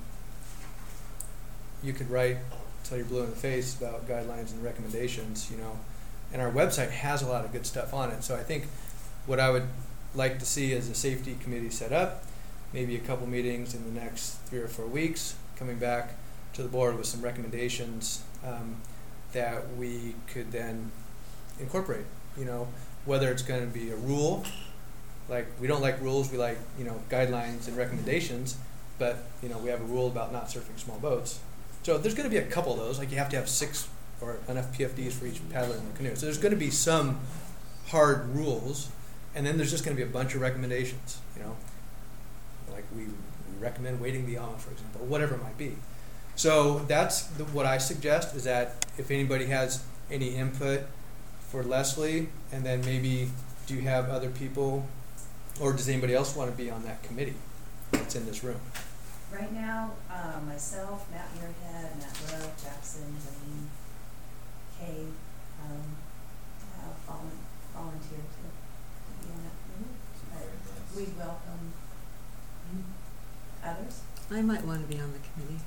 You could write till you're blue in the face about guidelines and recommendations, you know, and our website has a lot of good stuff on it. So I think what I would like to see is a safety committee set up, maybe a couple meetings in the next 3 or 4 weeks, coming back to the board with some recommendations that we could then incorporate, you know, whether it's going to be a rule, like we don't like rules, we like, you know, guidelines and recommendations, but, you know, we have a rule about not surfing small boats. So there's going to be a couple of those, like you have to have 6 or enough PFDs for each paddler in the canoe. So there's going to be some hard rules, and then there's just going to be a bunch of recommendations, you know, like we recommend wading the Ama, for example, or whatever it might be. So that's what I suggest, is that if anybody has any input for Leslie, and then maybe do you have other people, or does anybody else want to be on that committee that's in this room? Right now, myself, Matt Muirhead, Matt Rowe, Jackson, Lane, Kay, have volunteered to be on that committee. But we welcome others. I might want to be on the committee.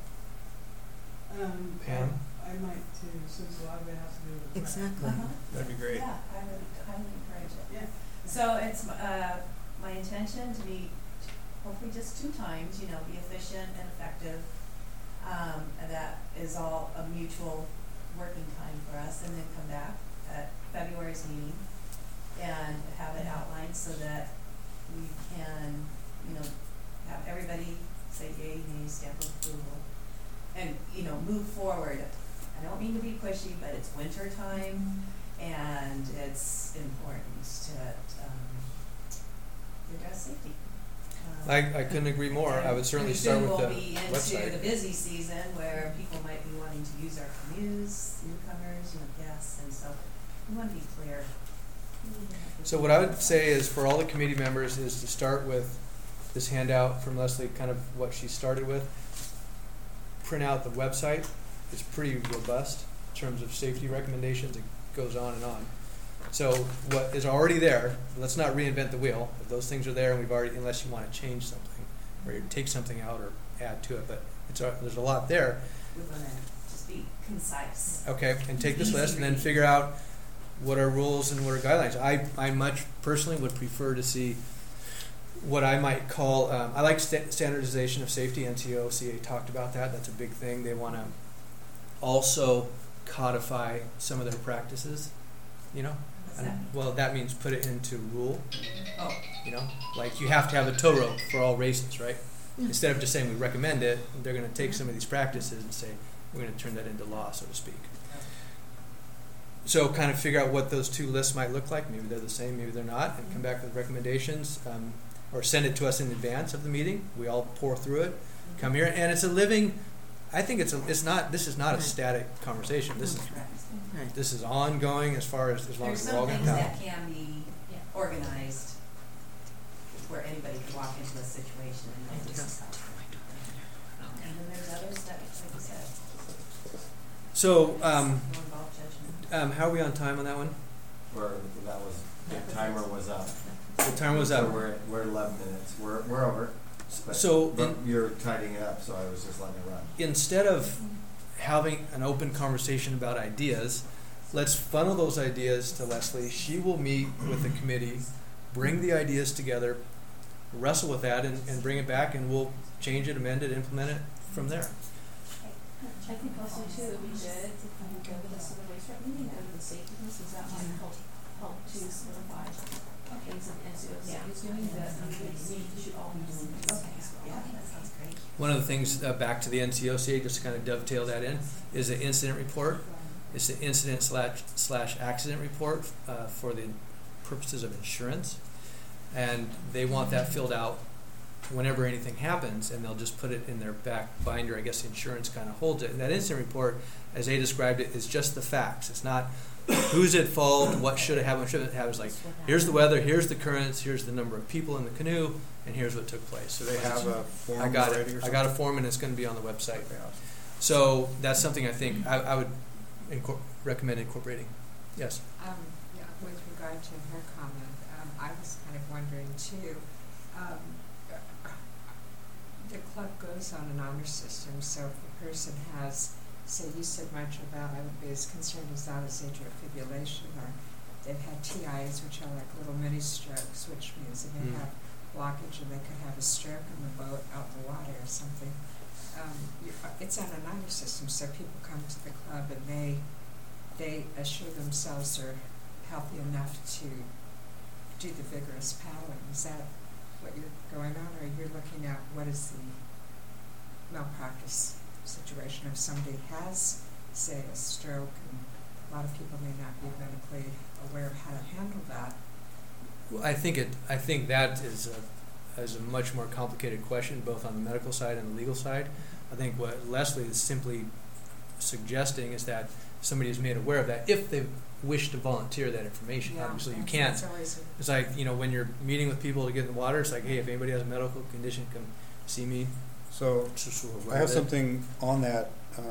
Pam? I might too, since a lot of it has to do with. Exactly. That'd be great. Yeah, I would highly encourage it. Yeah. So it's my intention to be hopefully just 2 times, you know, be efficient and effective. And that is all a mutual working time for us, and then come back at February's meeting and have it outlined so that we can, you know, have everybody say yay, nay, stamp of approval, and, you know, move forward. I don't mean to be pushy, but it's winter time, and it's important to address safety. I couldn't agree more. I would certainly start with the Pretty soon we'll be website. into the busy season where people might be wanting to use our canoes, newcomers, you know, guests, and so we want to be clear. So what I would say is for all the committee members is to start with this handout from Leslie, kind of what she started with. Print out the website. It's pretty robust in terms of safety recommendations. It goes on and on. So what is already there, let's not reinvent the wheel. If those things are there and we've already, unless you want to change something or you take something out or add to it, but there's a lot there. We want to just be concise. Okay, and take this list and then figure out what are rules and what are guidelines. I much personally would prefer to see what I might call, I like standardization of safety. NCOCA talked about that. That's a big thing. They want to also codify some of their practices, you know? What's that mean? Well, that means put it into rule, Oh, you know? Like you have to have a tow rope for all races, right? Yeah. Instead of just saying we recommend it, they're going to take some of these practices and say we're going to turn that into law, so to speak. So kind of figure out what those two lists might look like. Maybe they're the same, maybe they're not, and come back with recommendations, or send it to us in advance of the meeting. We all pour through it, come here, and it's a living. I think this is not a static conversation. This is ongoing as long as we're all going to There's some things that can be organized where anybody can walk into a situation and just. And then there's others that, like you said. So, more involved judgment. how are we on time on that one? The timer was up. The timer was So up. we're 11 minutes. We're over. But, So but you're tidying it up, so I was just letting it run. Instead of having an open conversation about ideas, let's funnel those ideas to Leslie. She will meet with the committee, bring the ideas together, wrestle with that, and bring it back, and we'll change it, amend it, implement it from there. I think also too that we did, go to the solid waste rep meeting, go to the safety ones, is that might help to solidify things that NCOC is doing that we should all be doing. Yeah, that sounds great. One of the things, back to the NCOCA, just to kind of dovetail that in, is the incident report. It's the incident slash accident report for the purposes of insurance. And they want that filled out whenever anything happens, and they'll just put it in their back binder. I guess the insurance kind of holds it. And that incident report, as they described it, is just the facts. It's not who's at fault, what should have happened, what shouldn't have happened. It's like, here's the weather, here's the currents, here's the number of people in the canoe, and here's what took place. So they have a form I got already it. or I something? got a form, and it's going to be on the website. So that's something I think I would recommend incorporating. Yes. Yeah, with regard to her comment, I was kind of wondering too. The club goes on an honor system, so if a person has, say, you said mitral valve, I would be as concerned as that as atrial fibrillation, or they've had TIs, which are like little mini strokes, which means they may have blockage and they could have a stroke in the boat out in the water or something. It's on an honor system, so people come to the club and they assure themselves they're healthy enough to do the vigorous paddling. Is that what you're going on, or you're looking at what is the malpractice situation if somebody has, say, a stroke, and a lot of people may not be medically aware of how to handle that? Well, I think that is a much more complicated question, both on the medical side and the legal side. I think what Leslie is simply suggesting is that somebody is made aware of that if they wish to volunteer that information. Yeah, obviously, you can't. It's like, when you're meeting with people to get in the water, it's like, hey, if anybody has a medical condition, come see me. So I have something on that.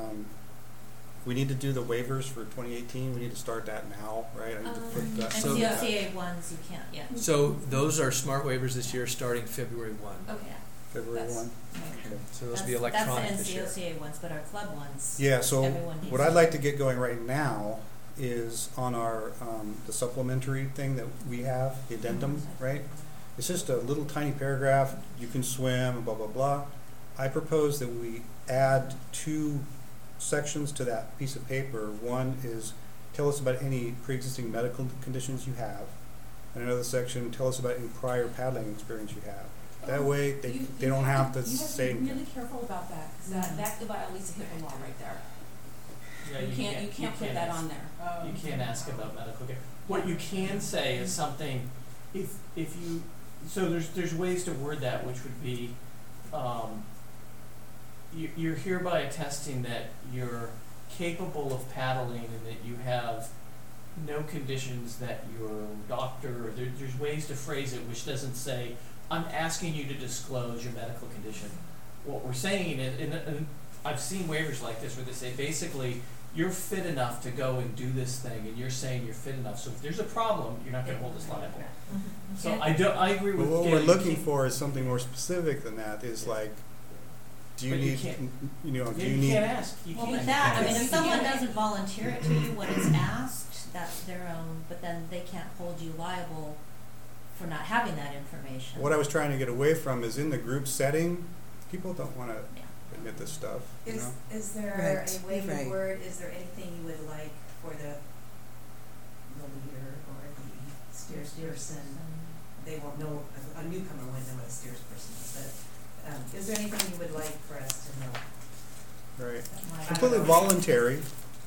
We need to do the waivers for 2018. We need to start that now, right? I need to put that. And COCA ones you can't yet. So those are smart waivers this year, starting February 1. Okay. February 1. Okay. So those will be electronic that's this the year. NCOCA ones, but our club ones. Yeah. So everyone needs what I'd like to get going right now is on our the supplementary thing that we have, the addendum, right? It's just a little tiny paragraph. You can swim, and blah blah blah. I propose that we add 2 sections to that piece of paper. One is tell us about any pre-existing medical conditions you have, and another section tell us about any prior paddling experience you have. That way they don't have to say. You have to be really careful about that, because that violates the HIPAA law right there. Yeah, you can't put that on there. You can't ask about medical care. What you can say is something, if you, so there's ways to word that, which would be, you're hereby attesting that you're capable of paddling and that you have no conditions that your doctor, or there's ways to phrase it which doesn't say, I'm asking you to disclose your medical condition. What we're saying is, and I've seen waivers like this where they say basically you're fit enough to go and do this thing, and you're saying you're fit enough. So if there's a problem, you're not going to hold us liable. Mm-hmm. So I agree with. But what we're looking for is something more specific than that. Is like, do you need, do you need? Can't ask. You Well, can't. with that, I mean, if someone doesn't volunteer it to you when it's asked, that's their own. But then they can't hold you liable for not having that information. What I was trying to get away from is in the group setting, people don't want to admit this stuff. Is there a way to word? Is there anything you would like for the leader or the steers person? They won't know. A newcomer won't know what a steers person is. But is there anything you would like for us to know? Right. Completely voluntary.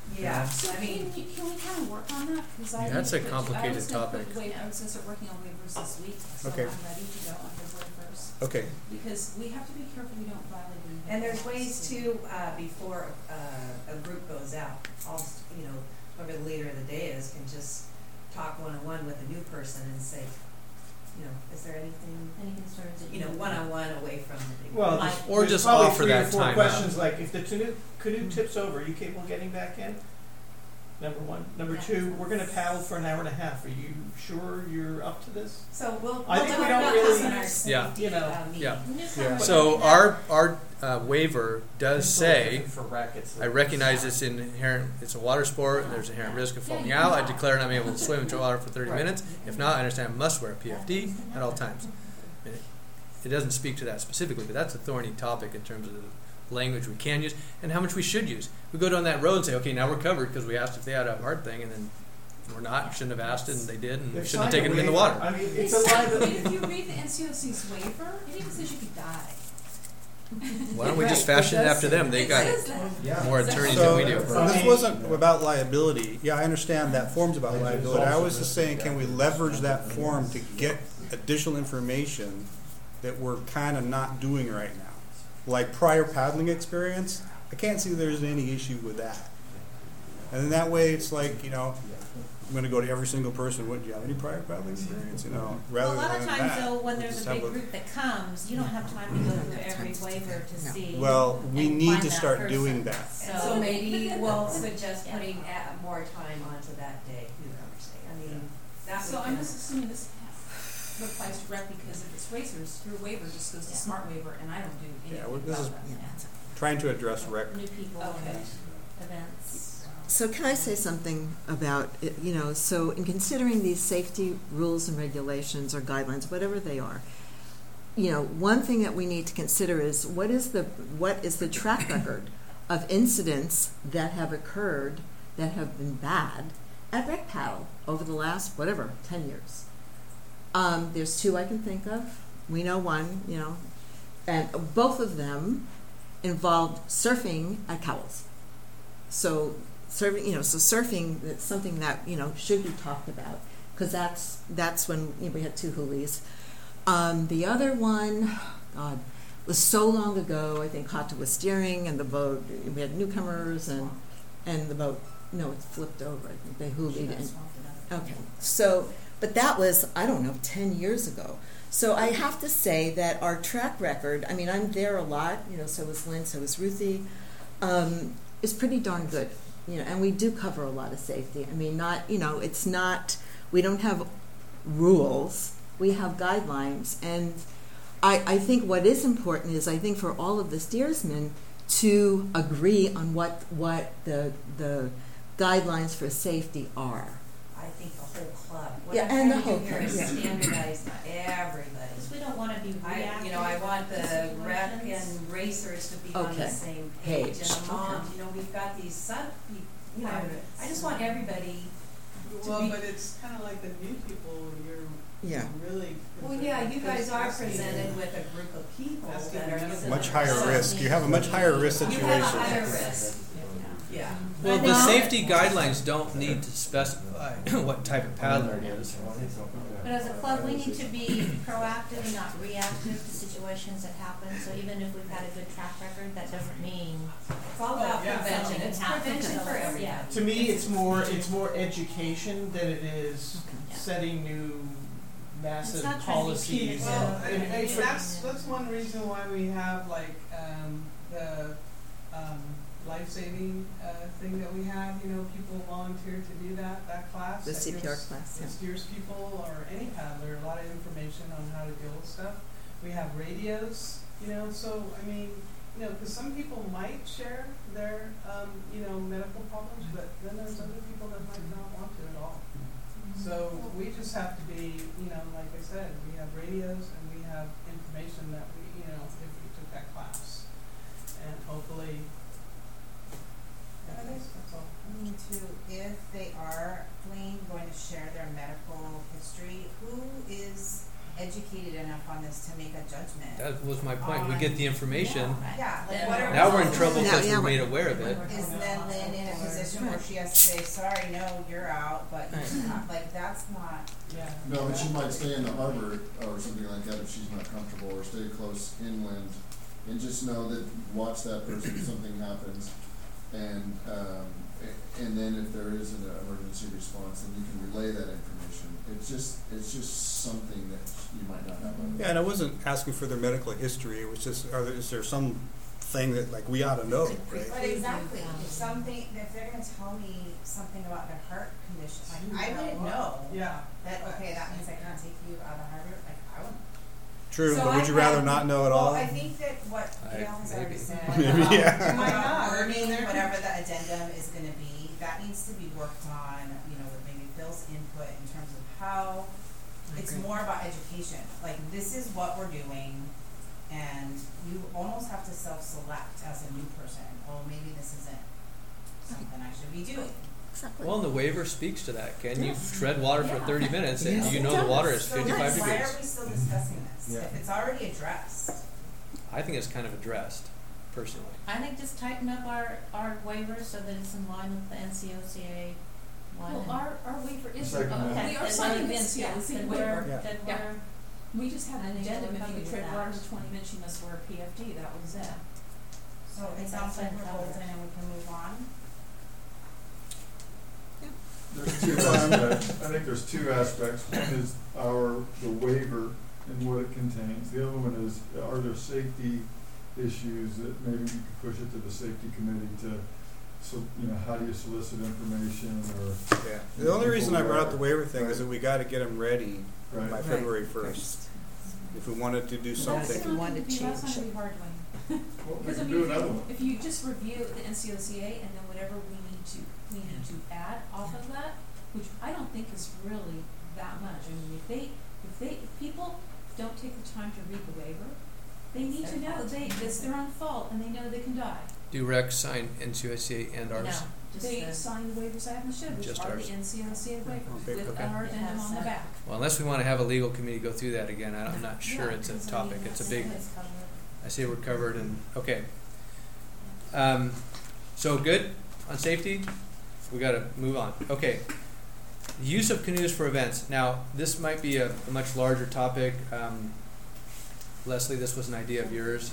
Yeah, So I mean, can we kind of work on that? Because I Yeah, that's a I complicated was gonna put topic. I was gonna start working on waivers this week, so Okay. I'm ready to go on February 1st. Okay. Because we have to be careful we don't violate anything. and there's ways to, before a group goes out, whoever the leader of the day is, can just talk one-on-one with a new person and say, is there anything, Any concerns that you? one-on-one away from the big. Well, Or there's just probably offer 3 or that 4 time questions out. like, if the canoe tips over, are you capable of getting back in? Number 1. Number 2, we're gonna paddle for an hour and a half. Are you sure you're up to this? So we'll I think talk we don't about really- this in our Yeah. safety, meeting. Yeah. Yeah. So our waiver does say, For rackets. I recognize it's a water sport, and there's inherent risk of falling out. I declare I'm able to swim in water for 30 Right. minutes. If not, I understand I must wear a PFD at all times. And it doesn't speak to that specifically, but that's a thorny topic in terms of the language we can use and how much we should use. We go down that road and say, okay, now we're covered because we asked if they had a hard thing, and then we're not. Shouldn't have asked it, and they did, and we They've shouldn't have signed taken a them in the waiver. water. I mean, They it's a said, liability. if you read the NCOC's waiver, it even says you could die. Why don't we just Right, fashion it it after them? They It got says that. Yeah. more attorneys So, than we do. this wasn't about liability. Yeah, I understand that form's about liability. I was just saying, can we leverage that form to get additional information that we're kind of not doing right now? Like prior paddling experience, I can't see there's any issue with that. And then that way, it's like, I'm going to go to every single person. What, do you have any prior paddling experience? Well, Oh, a Rather lot than of times that, though, when there's just a have big group that comes, you don't have time to go through every waiver to see. Well, we and need find to that start person. doing that. So maybe we'll suggest putting more time onto that day, that So we I'm can. just assuming this applies to rec because if it's racers, your waiver just goes to smart waiver and I don't do anything Yeah, well, this about is that. trying to address rec. New people Okay. and events. So can I say something about it, so in considering these safety rules and regulations or guidelines, whatever they are, one thing that we need to consider is what is the track record of incidents that have occurred that have been bad at rec paddle over the last 10 years. There's 2 I can think of. We know one, and both of them involved surfing at Cowell's. So surfing is something that should be talked about because that's when we had 2 hoolies. The other one, God, was so long ago. I think Hata was steering, and the boat. We had newcomers, and the boat. No, it flipped over. I think they hoolied. Okay, so but that was 10 years ago. So I have to say that our track record. I mean, I'm there a lot. So was Lynn. So was Ruthie. Is pretty darn good. And we do cover a lot of safety. I mean, it's not, we don't have rules, we have guidelines. And I think what is important is, I think for all of the steersmen to agree on what the guidelines for safety are. I think the whole club. Yeah, and the whole Here club, is yeah. standardized everybody. Because we don't want to be reactive. I want the to rec situations. and racers to be on the Okay. same page. Page. And the moms, we've got these I just want everybody to Well, be. but it's kind of like the new people, Yeah. really. Well, yeah, you guys are presented with a group of people That's that are using Much it. higher So risk. You have a much higher risk You situation. have a higher risk. Yeah. Well, the Well- safety guidelines don't need to specify what type of paddler it is. But as a club, we need to be proactive and not reactive to situations that happen. So even if we've had a good track record, that doesn't mean It's all about yeah. prevention. It's Something prevention happens. for everybody. Yeah. To me, it's more education than it is Yeah. setting new massive It's not trying to be policies. punitive. Well, and- and that's one reason why we have the life-saving thing that we have. People volunteer to do that class. The that CPR gives class, the steers people or any paddler a lot of information on how to deal with stuff. We have radios, so because some people might share their medical problems, but then there's other people that might not want to at all. So we just have to be, like I said, we have radios and we have information that if we took that class. And hopefully, that's all. If they are going to share their medical history, who is educated enough enough on this to make a judgment. That was my point. We get the information. Yeah, like Then what are Now we we're in trouble supposed to because Now- we're yeah, made aware of it. do? Is then Lynn in a position where she has to say, sorry, no, you're out, but you have, like, that's not, Yeah. No, but she might stay in the harbor or something like that if she's not comfortable, or stay close inland, and just know that, watch that person if something happens, and then if there is an emergency response, then you can relay that information. It's just something that you might not have. Yeah, and I wasn't asking for their medical history. It was just, is there some thing that like we ought to know, right? but exactly, if they're gonna tell me something about their heart condition, like, I wouldn't know. Yeah. That, okay, that means I can't take you out of the harbor, like, I wouldn't. True, So but would I you rather had- not know at all? Well, I think that what Gail has already maybe. said Maybe, about, yeah. Might not. about I mean, wording, there could- whatever the addendum is gonna be, that needs to be worked on, with maybe Bill's input in terms of how, it's more about education. Like, this is what we're doing, and you almost have to self-select as a new person. Oh, maybe this isn't something I should be doing. Exactly. Well, and the waiver speaks to that. Can you tread water for Yeah. 30 minutes and Yes, you it know the does. water is So 55 then degrees? why are we still discussing this? Yeah. If it's already addressed. I think it's kind of addressed, personally. I think just tighten up our waiver so that it's in line with the NCOCA one. Well, our waiver is, Second we that. are Then signing the we're- NCOC then waiver. we're- Yeah. then Yeah. we're- We just had I an think addendum, we're if you covered tread with water that. for 20 minutes, you must wear a PFD, that was it. So it sounds like we're golden and we can move on. There's two aspects. I think there's two aspects. One is the waiver and what it contains. The other one is, are there safety issues that maybe you could push it to the safety committee to, so, how do you solicit information or, Yeah. The only reason I brought up the waiver thing is that we got to get them ready right? by February 1st. If we wanted to do That's something. if you wanted to That's not change gonna be hard, Wayne. Well, we Because I can mean, do another one. if you just review the NCOCA and then whatever we need to add off of that, which I don't think is really that much. I mean, if people don't take the time to read the waiver, they need to know it's their own fault and they know they can die. Do Rex sign NCUSA and ours? No, just They the- sign the waivers I have in the shed, which Just are ours. the NCOCA waivers Okay, with okay. our addendum on the back. Well, unless we want to have a legal committee go through that again, I'm not sure Yeah, it's a because I topic. mean, It's a that's- big, it's covered. I say we're covered and, okay. So good on safety? We got to move on. Okay. Use of canoes for events. Now, this might be a much larger topic. Leslie, this was an idea of yours.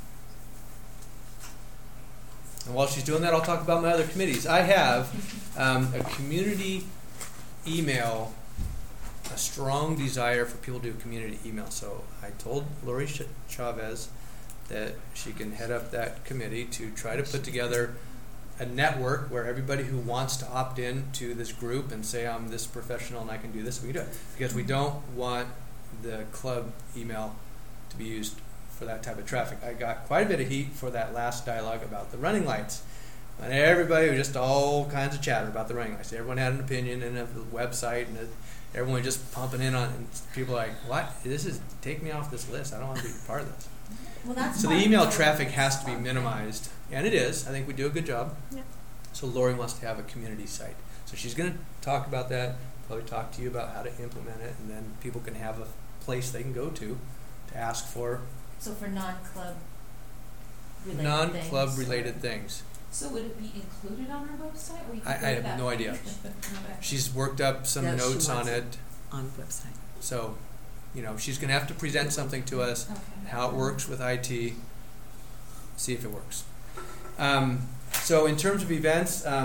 And while she's doing that, I'll talk about my other committees. I have a community email, a strong desire for people to do community email. So I told Lori Chavez that she can head up that committee to try to put together a network where everybody who wants to opt in to this group and say, I'm this professional and I can do this, we can do it. Because we don't want the club email to be used for that type of traffic. I got quite a bit of heat for that last dialogue about the running lights. And everybody was just all kinds of chatter about the running lights. Everyone had an opinion and a website, and everyone was just pumping in on it. And people were like, what? Take me off this list. I don't want to be part of this. Well, that's So the fine. email traffic has to be minimized, and it is. I think we do a good job. Yeah. So Lori wants to have a community site. So she's going to talk about that, probably talk to you about how to implement it, and then people can have a place they can go to ask for So for non-club related non-club things, related things. So would it be included on our website? Or you I could go to have that no idea. page? Okay. She's worked up some Yeah, she notes on wants it, on the website. so she's going to have to present something to us, Okay. how it works with IT, see if it works. So in terms of events, So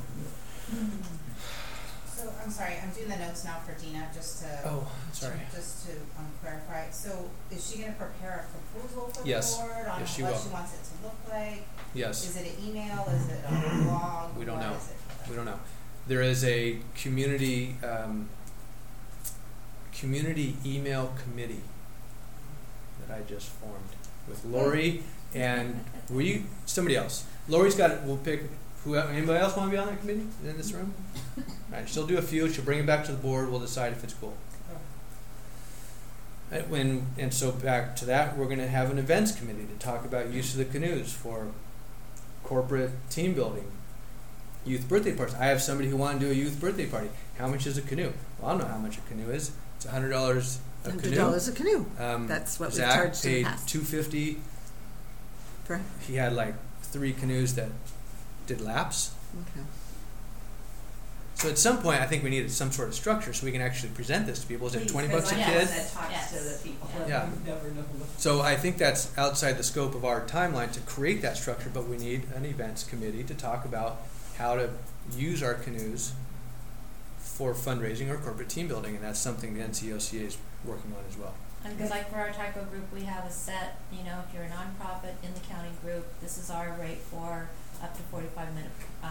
I'm sorry, I'm doing the notes now for Dina just to just to clarify. So is she going to prepare a proposal for Yes. the board on Yes, she what will. she wants it to look like? yes, Is it an email? Is it a blog? We don't What know. is it? we don't know. There is a community email committee that I just formed with Lori and somebody else. Lori's got it. We'll pick anybody else want to be on that committee in this room? All right, she'll do a few. She'll bring it back to the board. We'll decide if it's cool. And so back to that, we're going to have an events committee to talk about use of the canoes for corporate team building, youth birthday parties. I have somebody who wanted to do a youth birthday party. How much is a canoe? Well, I don't know how much a canoe is. It's $100 a $100 canoe. a canoe. That's what we've Zach charged in the paid past. $250. For- He had like 3 canoes that did laps. Okay. So at some point, I think we needed some sort of structure so we can actually present this to people. Is it $20 a Because I'm the kid? one that talks to the people. Yeah. Never know. So I think that's outside the scope of our timeline to create that structure, but we need an events committee to talk about how to use our canoes for fundraising or corporate team building, and that's something the NCOCA is working on as well. And like for our tyco group, we have a set, you know, if you're a nonprofit in the county group, this is our rate for up to 45-minute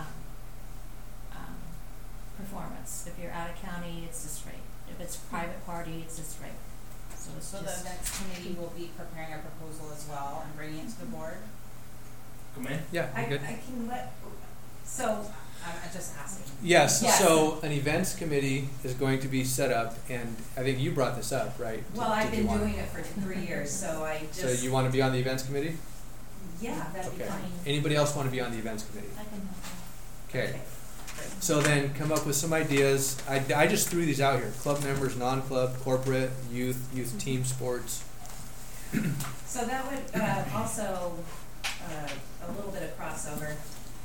performance. If you're out of county, it's this rate. If it's private party, it's this rate. So it's So the just, events committee will be preparing a proposal as well and bringing it to the board? Come in. Yeah, I you good? can let, so, I'm just asking. Yes, Yes. so an events committee is going to be set up, and I think you brought this up, right? Well, I've Did you been want- doing it for 3 years, so I just. So you want to be on the events committee? Yeah, that'd be Okay. fine. Anybody else want to be on the events committee? I can help Okay. Great. So then come up with some ideas. I just threw these out here. Club members, non-club, corporate, youth team sports. So that would also a little bit of crossover.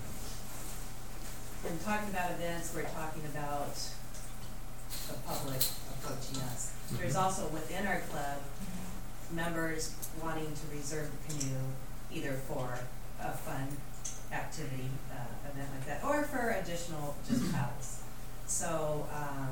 When talking about events, we're talking about the public approaching us. There's also within our club members wanting to reserve the canoe either for a fun activity, event like that, or for additional just paddles. So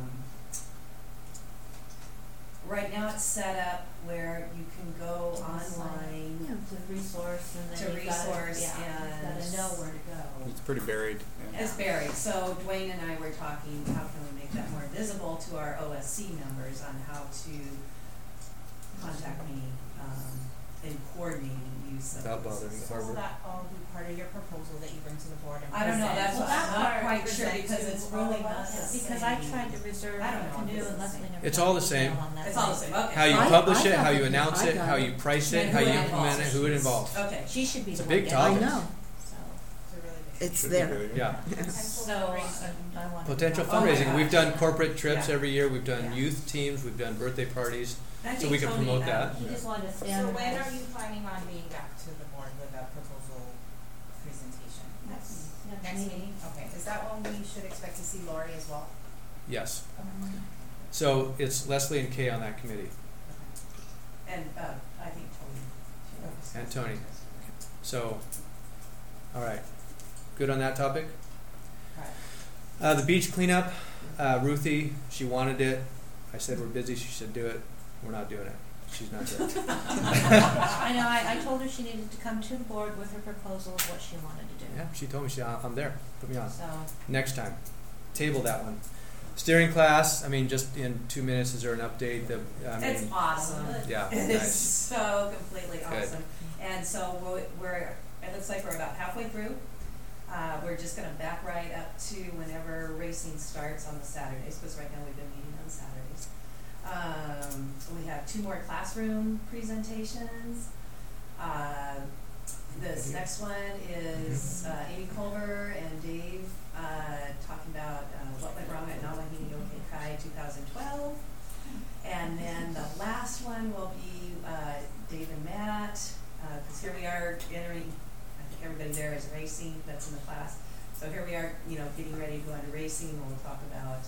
right now it's set up where you can go online to resource and then to you've gotta, resource yeah, and you've gotta know where to go. It's pretty buried. Yeah. It's buried. So Dwayne and I were talking, how can we make that more visible to our OSC members on how to contact me in coordinating use of Without bothering the So will harbor. that all be part of your proposal that you bring to the board and I don't know, present? that's what I'm not quite sure present because to it's all really of not us? the Because same. I tried to reserve I don't know a if canoe it's and the Leslie same. never It's got all an the same. email on that It's all the day. same, okay. How you I publish it, got how it. you announce I it, got how it. you price it, And how who you it implement it, involves. who it involves. Okay. She should be It's the a one big getting topic. it. I know. So, It's a really big. It's Should be there. buried. Yeah. so I want Potential Oh my fundraising. We've done gosh. corporate trips Yeah. every year. We've done Yeah. youth teams. We've done birthday parties. I So think we can Tony, promote that. He just wanted to So stand. when are you planning on being back to the board with a proposal presentation? Next Next meeting? Okay, is that when we should expect to see Lori as well? Yes. So it's Leslie and Kay on that committee, and I think Tony. and Tony. So, all right. Good on that topic? Right. The beach cleanup, Ruthie, she wanted it. I said, we're busy. She said, do it. We're not doing it. She's not doing it. I know, I told her she needed to come to the board with her proposal of what she wanted to do. Yeah, she told me, I'm there. Put me on. So, Next time. Table that one. Steering class, I mean, just in 2 minutes, is there an update? It's awesome. Yeah, It is nice. so completely Good. awesome. And so we're, it looks like we're about halfway through. We're just gonna back right up to whenever racing starts on the Saturdays, because right now we've been meeting on Saturdays. We have 2 more classroom presentations. This next one is Amy Culver and Dave talking about what went wrong at Nawahini OK Kai 2012. And then the last one will be Dave and Matt, because here we are entering, I think everybody there is racing that's in the class. So here we are, getting ready to go into racing. We'll talk about,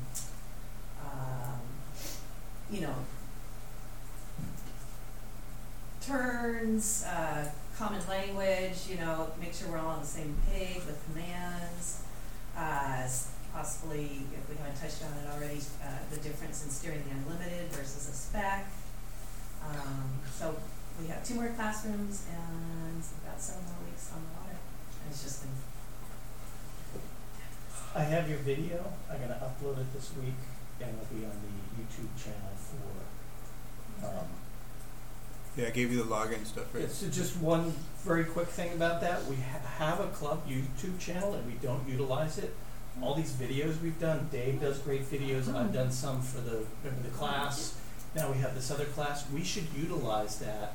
turns, common language, make sure we're all on the same page with commands. Possibly, if we haven't touched on it already, the difference in steering the unlimited versus a spec. So we have 2 more classrooms and about 7 more weeks on the water. And it's just been. I have your video. I'm gonna upload it this week, and it'll be on the YouTube channel for. Yeah, I gave you the login stuff, right? It's just one very quick thing about that. We have a club YouTube channel, and we don't utilize it. All these videos we've done, Dave does great videos. I've done some for the class. Now we have this other class. We should utilize that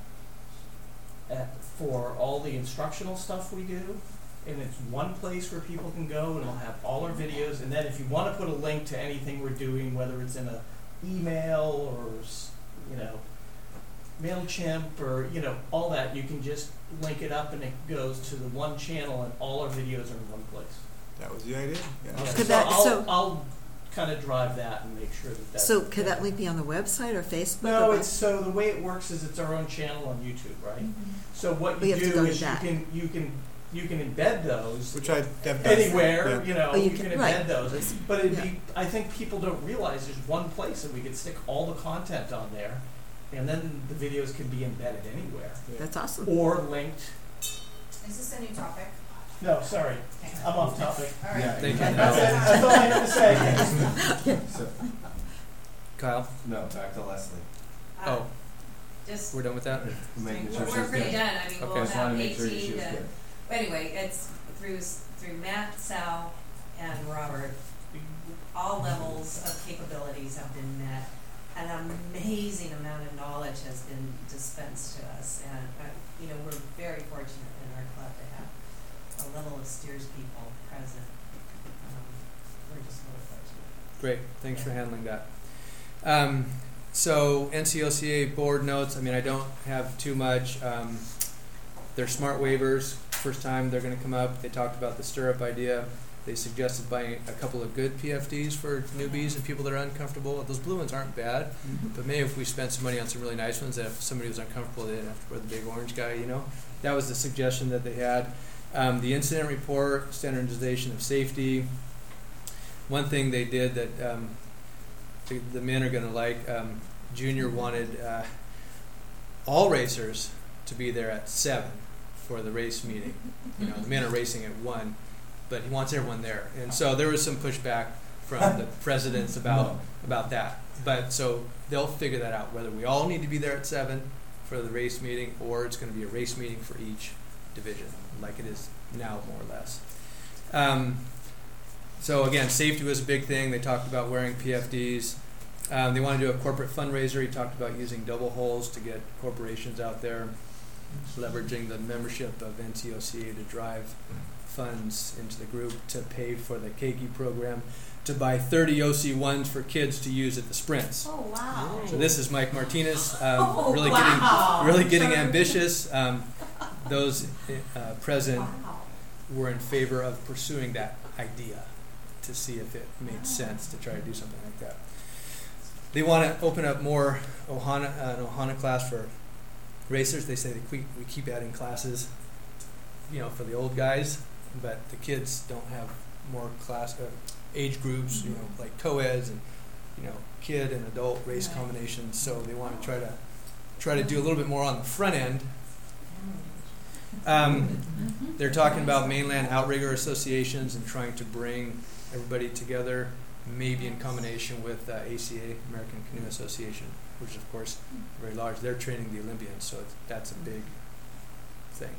for all the instructional stuff we do. And it's one place where people can go, and it'll have all our videos. And then if you want to put a link to anything we're doing, whether it's in an email or you know, MailChimp or, you know, all that, you can just link it up and it goes to the one channel and all our videos are in one place. That was the idea. Yeah. Yeah, Could so that- I'll kind of drive that and make sure that that's. So could that link be on the website or Facebook? No, or it's, so the way it works is it's our own channel on YouTube, right? So what We you have to do go to is that. you can embed those Which I have done. anywhere, Yeah. you know, Oh, you you can can- embed right. those. But it'd Yeah. be, I think people don't realize there's one place that we could stick all the content on there, and then the videos can be embedded anywhere. That's awesome. Or linked. Is this a new topic? No, sorry, Okay. I'm off topic. All right. Yeah. Thank you. That's it, that's all I have to say. So, Kyle? no, back to Leslie. Oh, Just, we're done with that? Making sure we're she's pretty good. done, I mean, Okay. we'll Just wanna have make sure she 18 was to, good. anyway, it's through Matt, Sal, and Robert, all levels of capabilities have been met. An amazing amount of knowledge has been dispensed to us, and, you know, we're very fortunate in our club to have a level of steers people present. We're just really fortunate. Great, thanks for handling that. So NCOCA board notes, I mean, I don't have too much. They're smart waivers, first time they're gonna come up. They talked about the stirrup idea. They suggested buying a couple of good PFDs for newbies and people that are uncomfortable. Those blue ones aren't bad, but maybe if we spent some money on some really nice ones, that if somebody was uncomfortable, they didn't have to wear the big orange guy, you know? That was the suggestion that they had. The incident report, standardization of safety. One thing they did that the men are going to like, Junior wanted all racers to be there at 7 for the race meeting. You know, the men are racing at 1, but he wants everyone there. And so there was some pushback from the presidents about that. But so they'll figure that out, whether we all need to be there at 7 for the race meeting or it's going to be a race meeting for each division, like it is now, more or less. So again, safety was a big thing. They talked about wearing PFDs. They want to do a corporate fundraiser. He talked about using double holes to get corporations out there, leveraging the membership of NCOCA to drive funds into the group to pay for the keiki program, to buy 30 OC1s for kids to use at the sprints. Oh, wow. So this is Mike Martinez, Oh, really wow. getting ambitious. Those present were in favor of pursuing that idea to see if it made sense to try to do something like that. They want to open up more an Ohana class for racers. They say that we keep adding classes, you know, for the old guys, but the kids don't have more class age groups, you know, like co-eds and, you know, kid and adult race combinations. So they want to try to do a little bit more on the front end. They're talking about mainland outrigger associations and trying to bring everybody together, maybe in combination with ACA, American Canoe Association, which is, of course, very large. They're training the Olympians, so that's a big thing.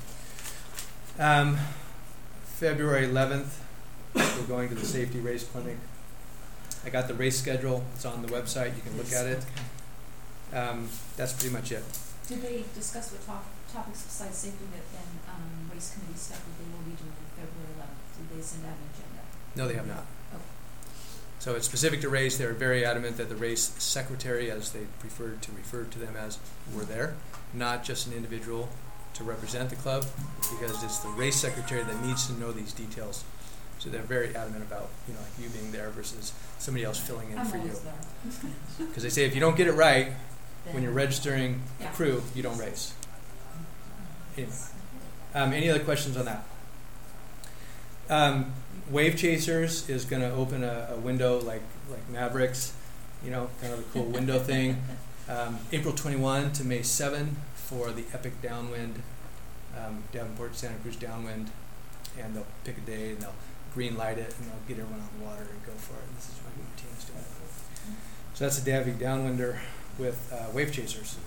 February 11th, we're going to the Safety Race Clinic. I got the race schedule. It's on the website. You can look at it. That's pretty much it. Did they discuss what topics besides safety and race committee stuff that they will be doing on February 11th? Did they send out an agenda? No, they have not. Oh. So it's specific to race. They were very adamant that the race secretary, as they preferred to refer to them as, were there, not just an individual to represent the club, because it's the race secretary that needs to know these details. So they're very adamant about, you know, like you being there versus somebody else filling in for you. Because they say if you don't get it right when you're registering the crew, you don't race. Anyway, any other questions on that? Wave Chasers is going to open a window like Mavericks, you know, kind of a cool window thing. April 21 to May 7 for the Epic Downwind, Davenport Santa Cruz Downwind, and they'll pick a day and they'll green light it and they'll get everyone on the water and go for it. This is what my team's doing. So that's a Davy Downwinder with Wave Chasers.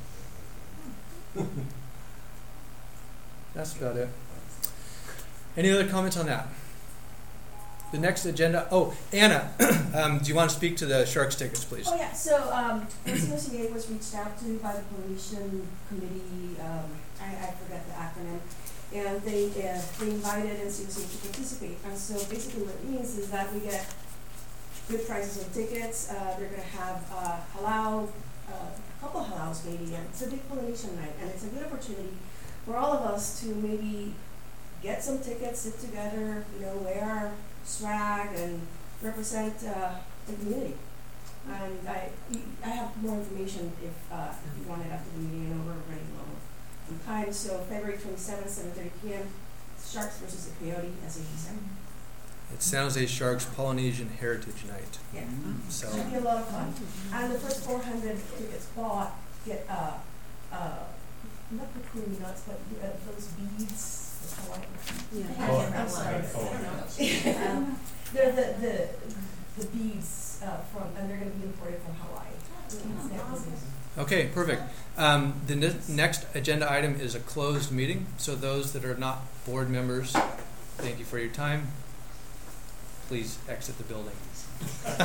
That's about it. Any other comments on that? The next agenda. Oh, Anna, do you want to speak to the Sharks tickets, please? Oh yeah. So NCOCA was reached out to by the Pollution Committee. I forget the acronym, and they invited NCOCA to participate. And so basically, what it means is that we get good prices on tickets. They're going to have allow couple halals maybe, and it's a big Polynesian night, and it's a good opportunity for all of us to maybe get some tickets, sit together, you know, wear our swag and represent the community. And I have more information if you want it after the meeting, and we're running low on time. So February 27th, 7:30 p.m. Sharks versus the Coyote, SAT. It sounds a Sharks Polynesian Heritage Night. Yeah. So Should be a lot of fun. And the first 400 tickets bought get not pukui nuts, but those beads. Yeah. I'm sorry. They're the beads from, and they're going to be imported from Hawaii. okay, perfect. The next agenda item is a closed meeting. So those that are not board members, thank you for your time. Please exit the building.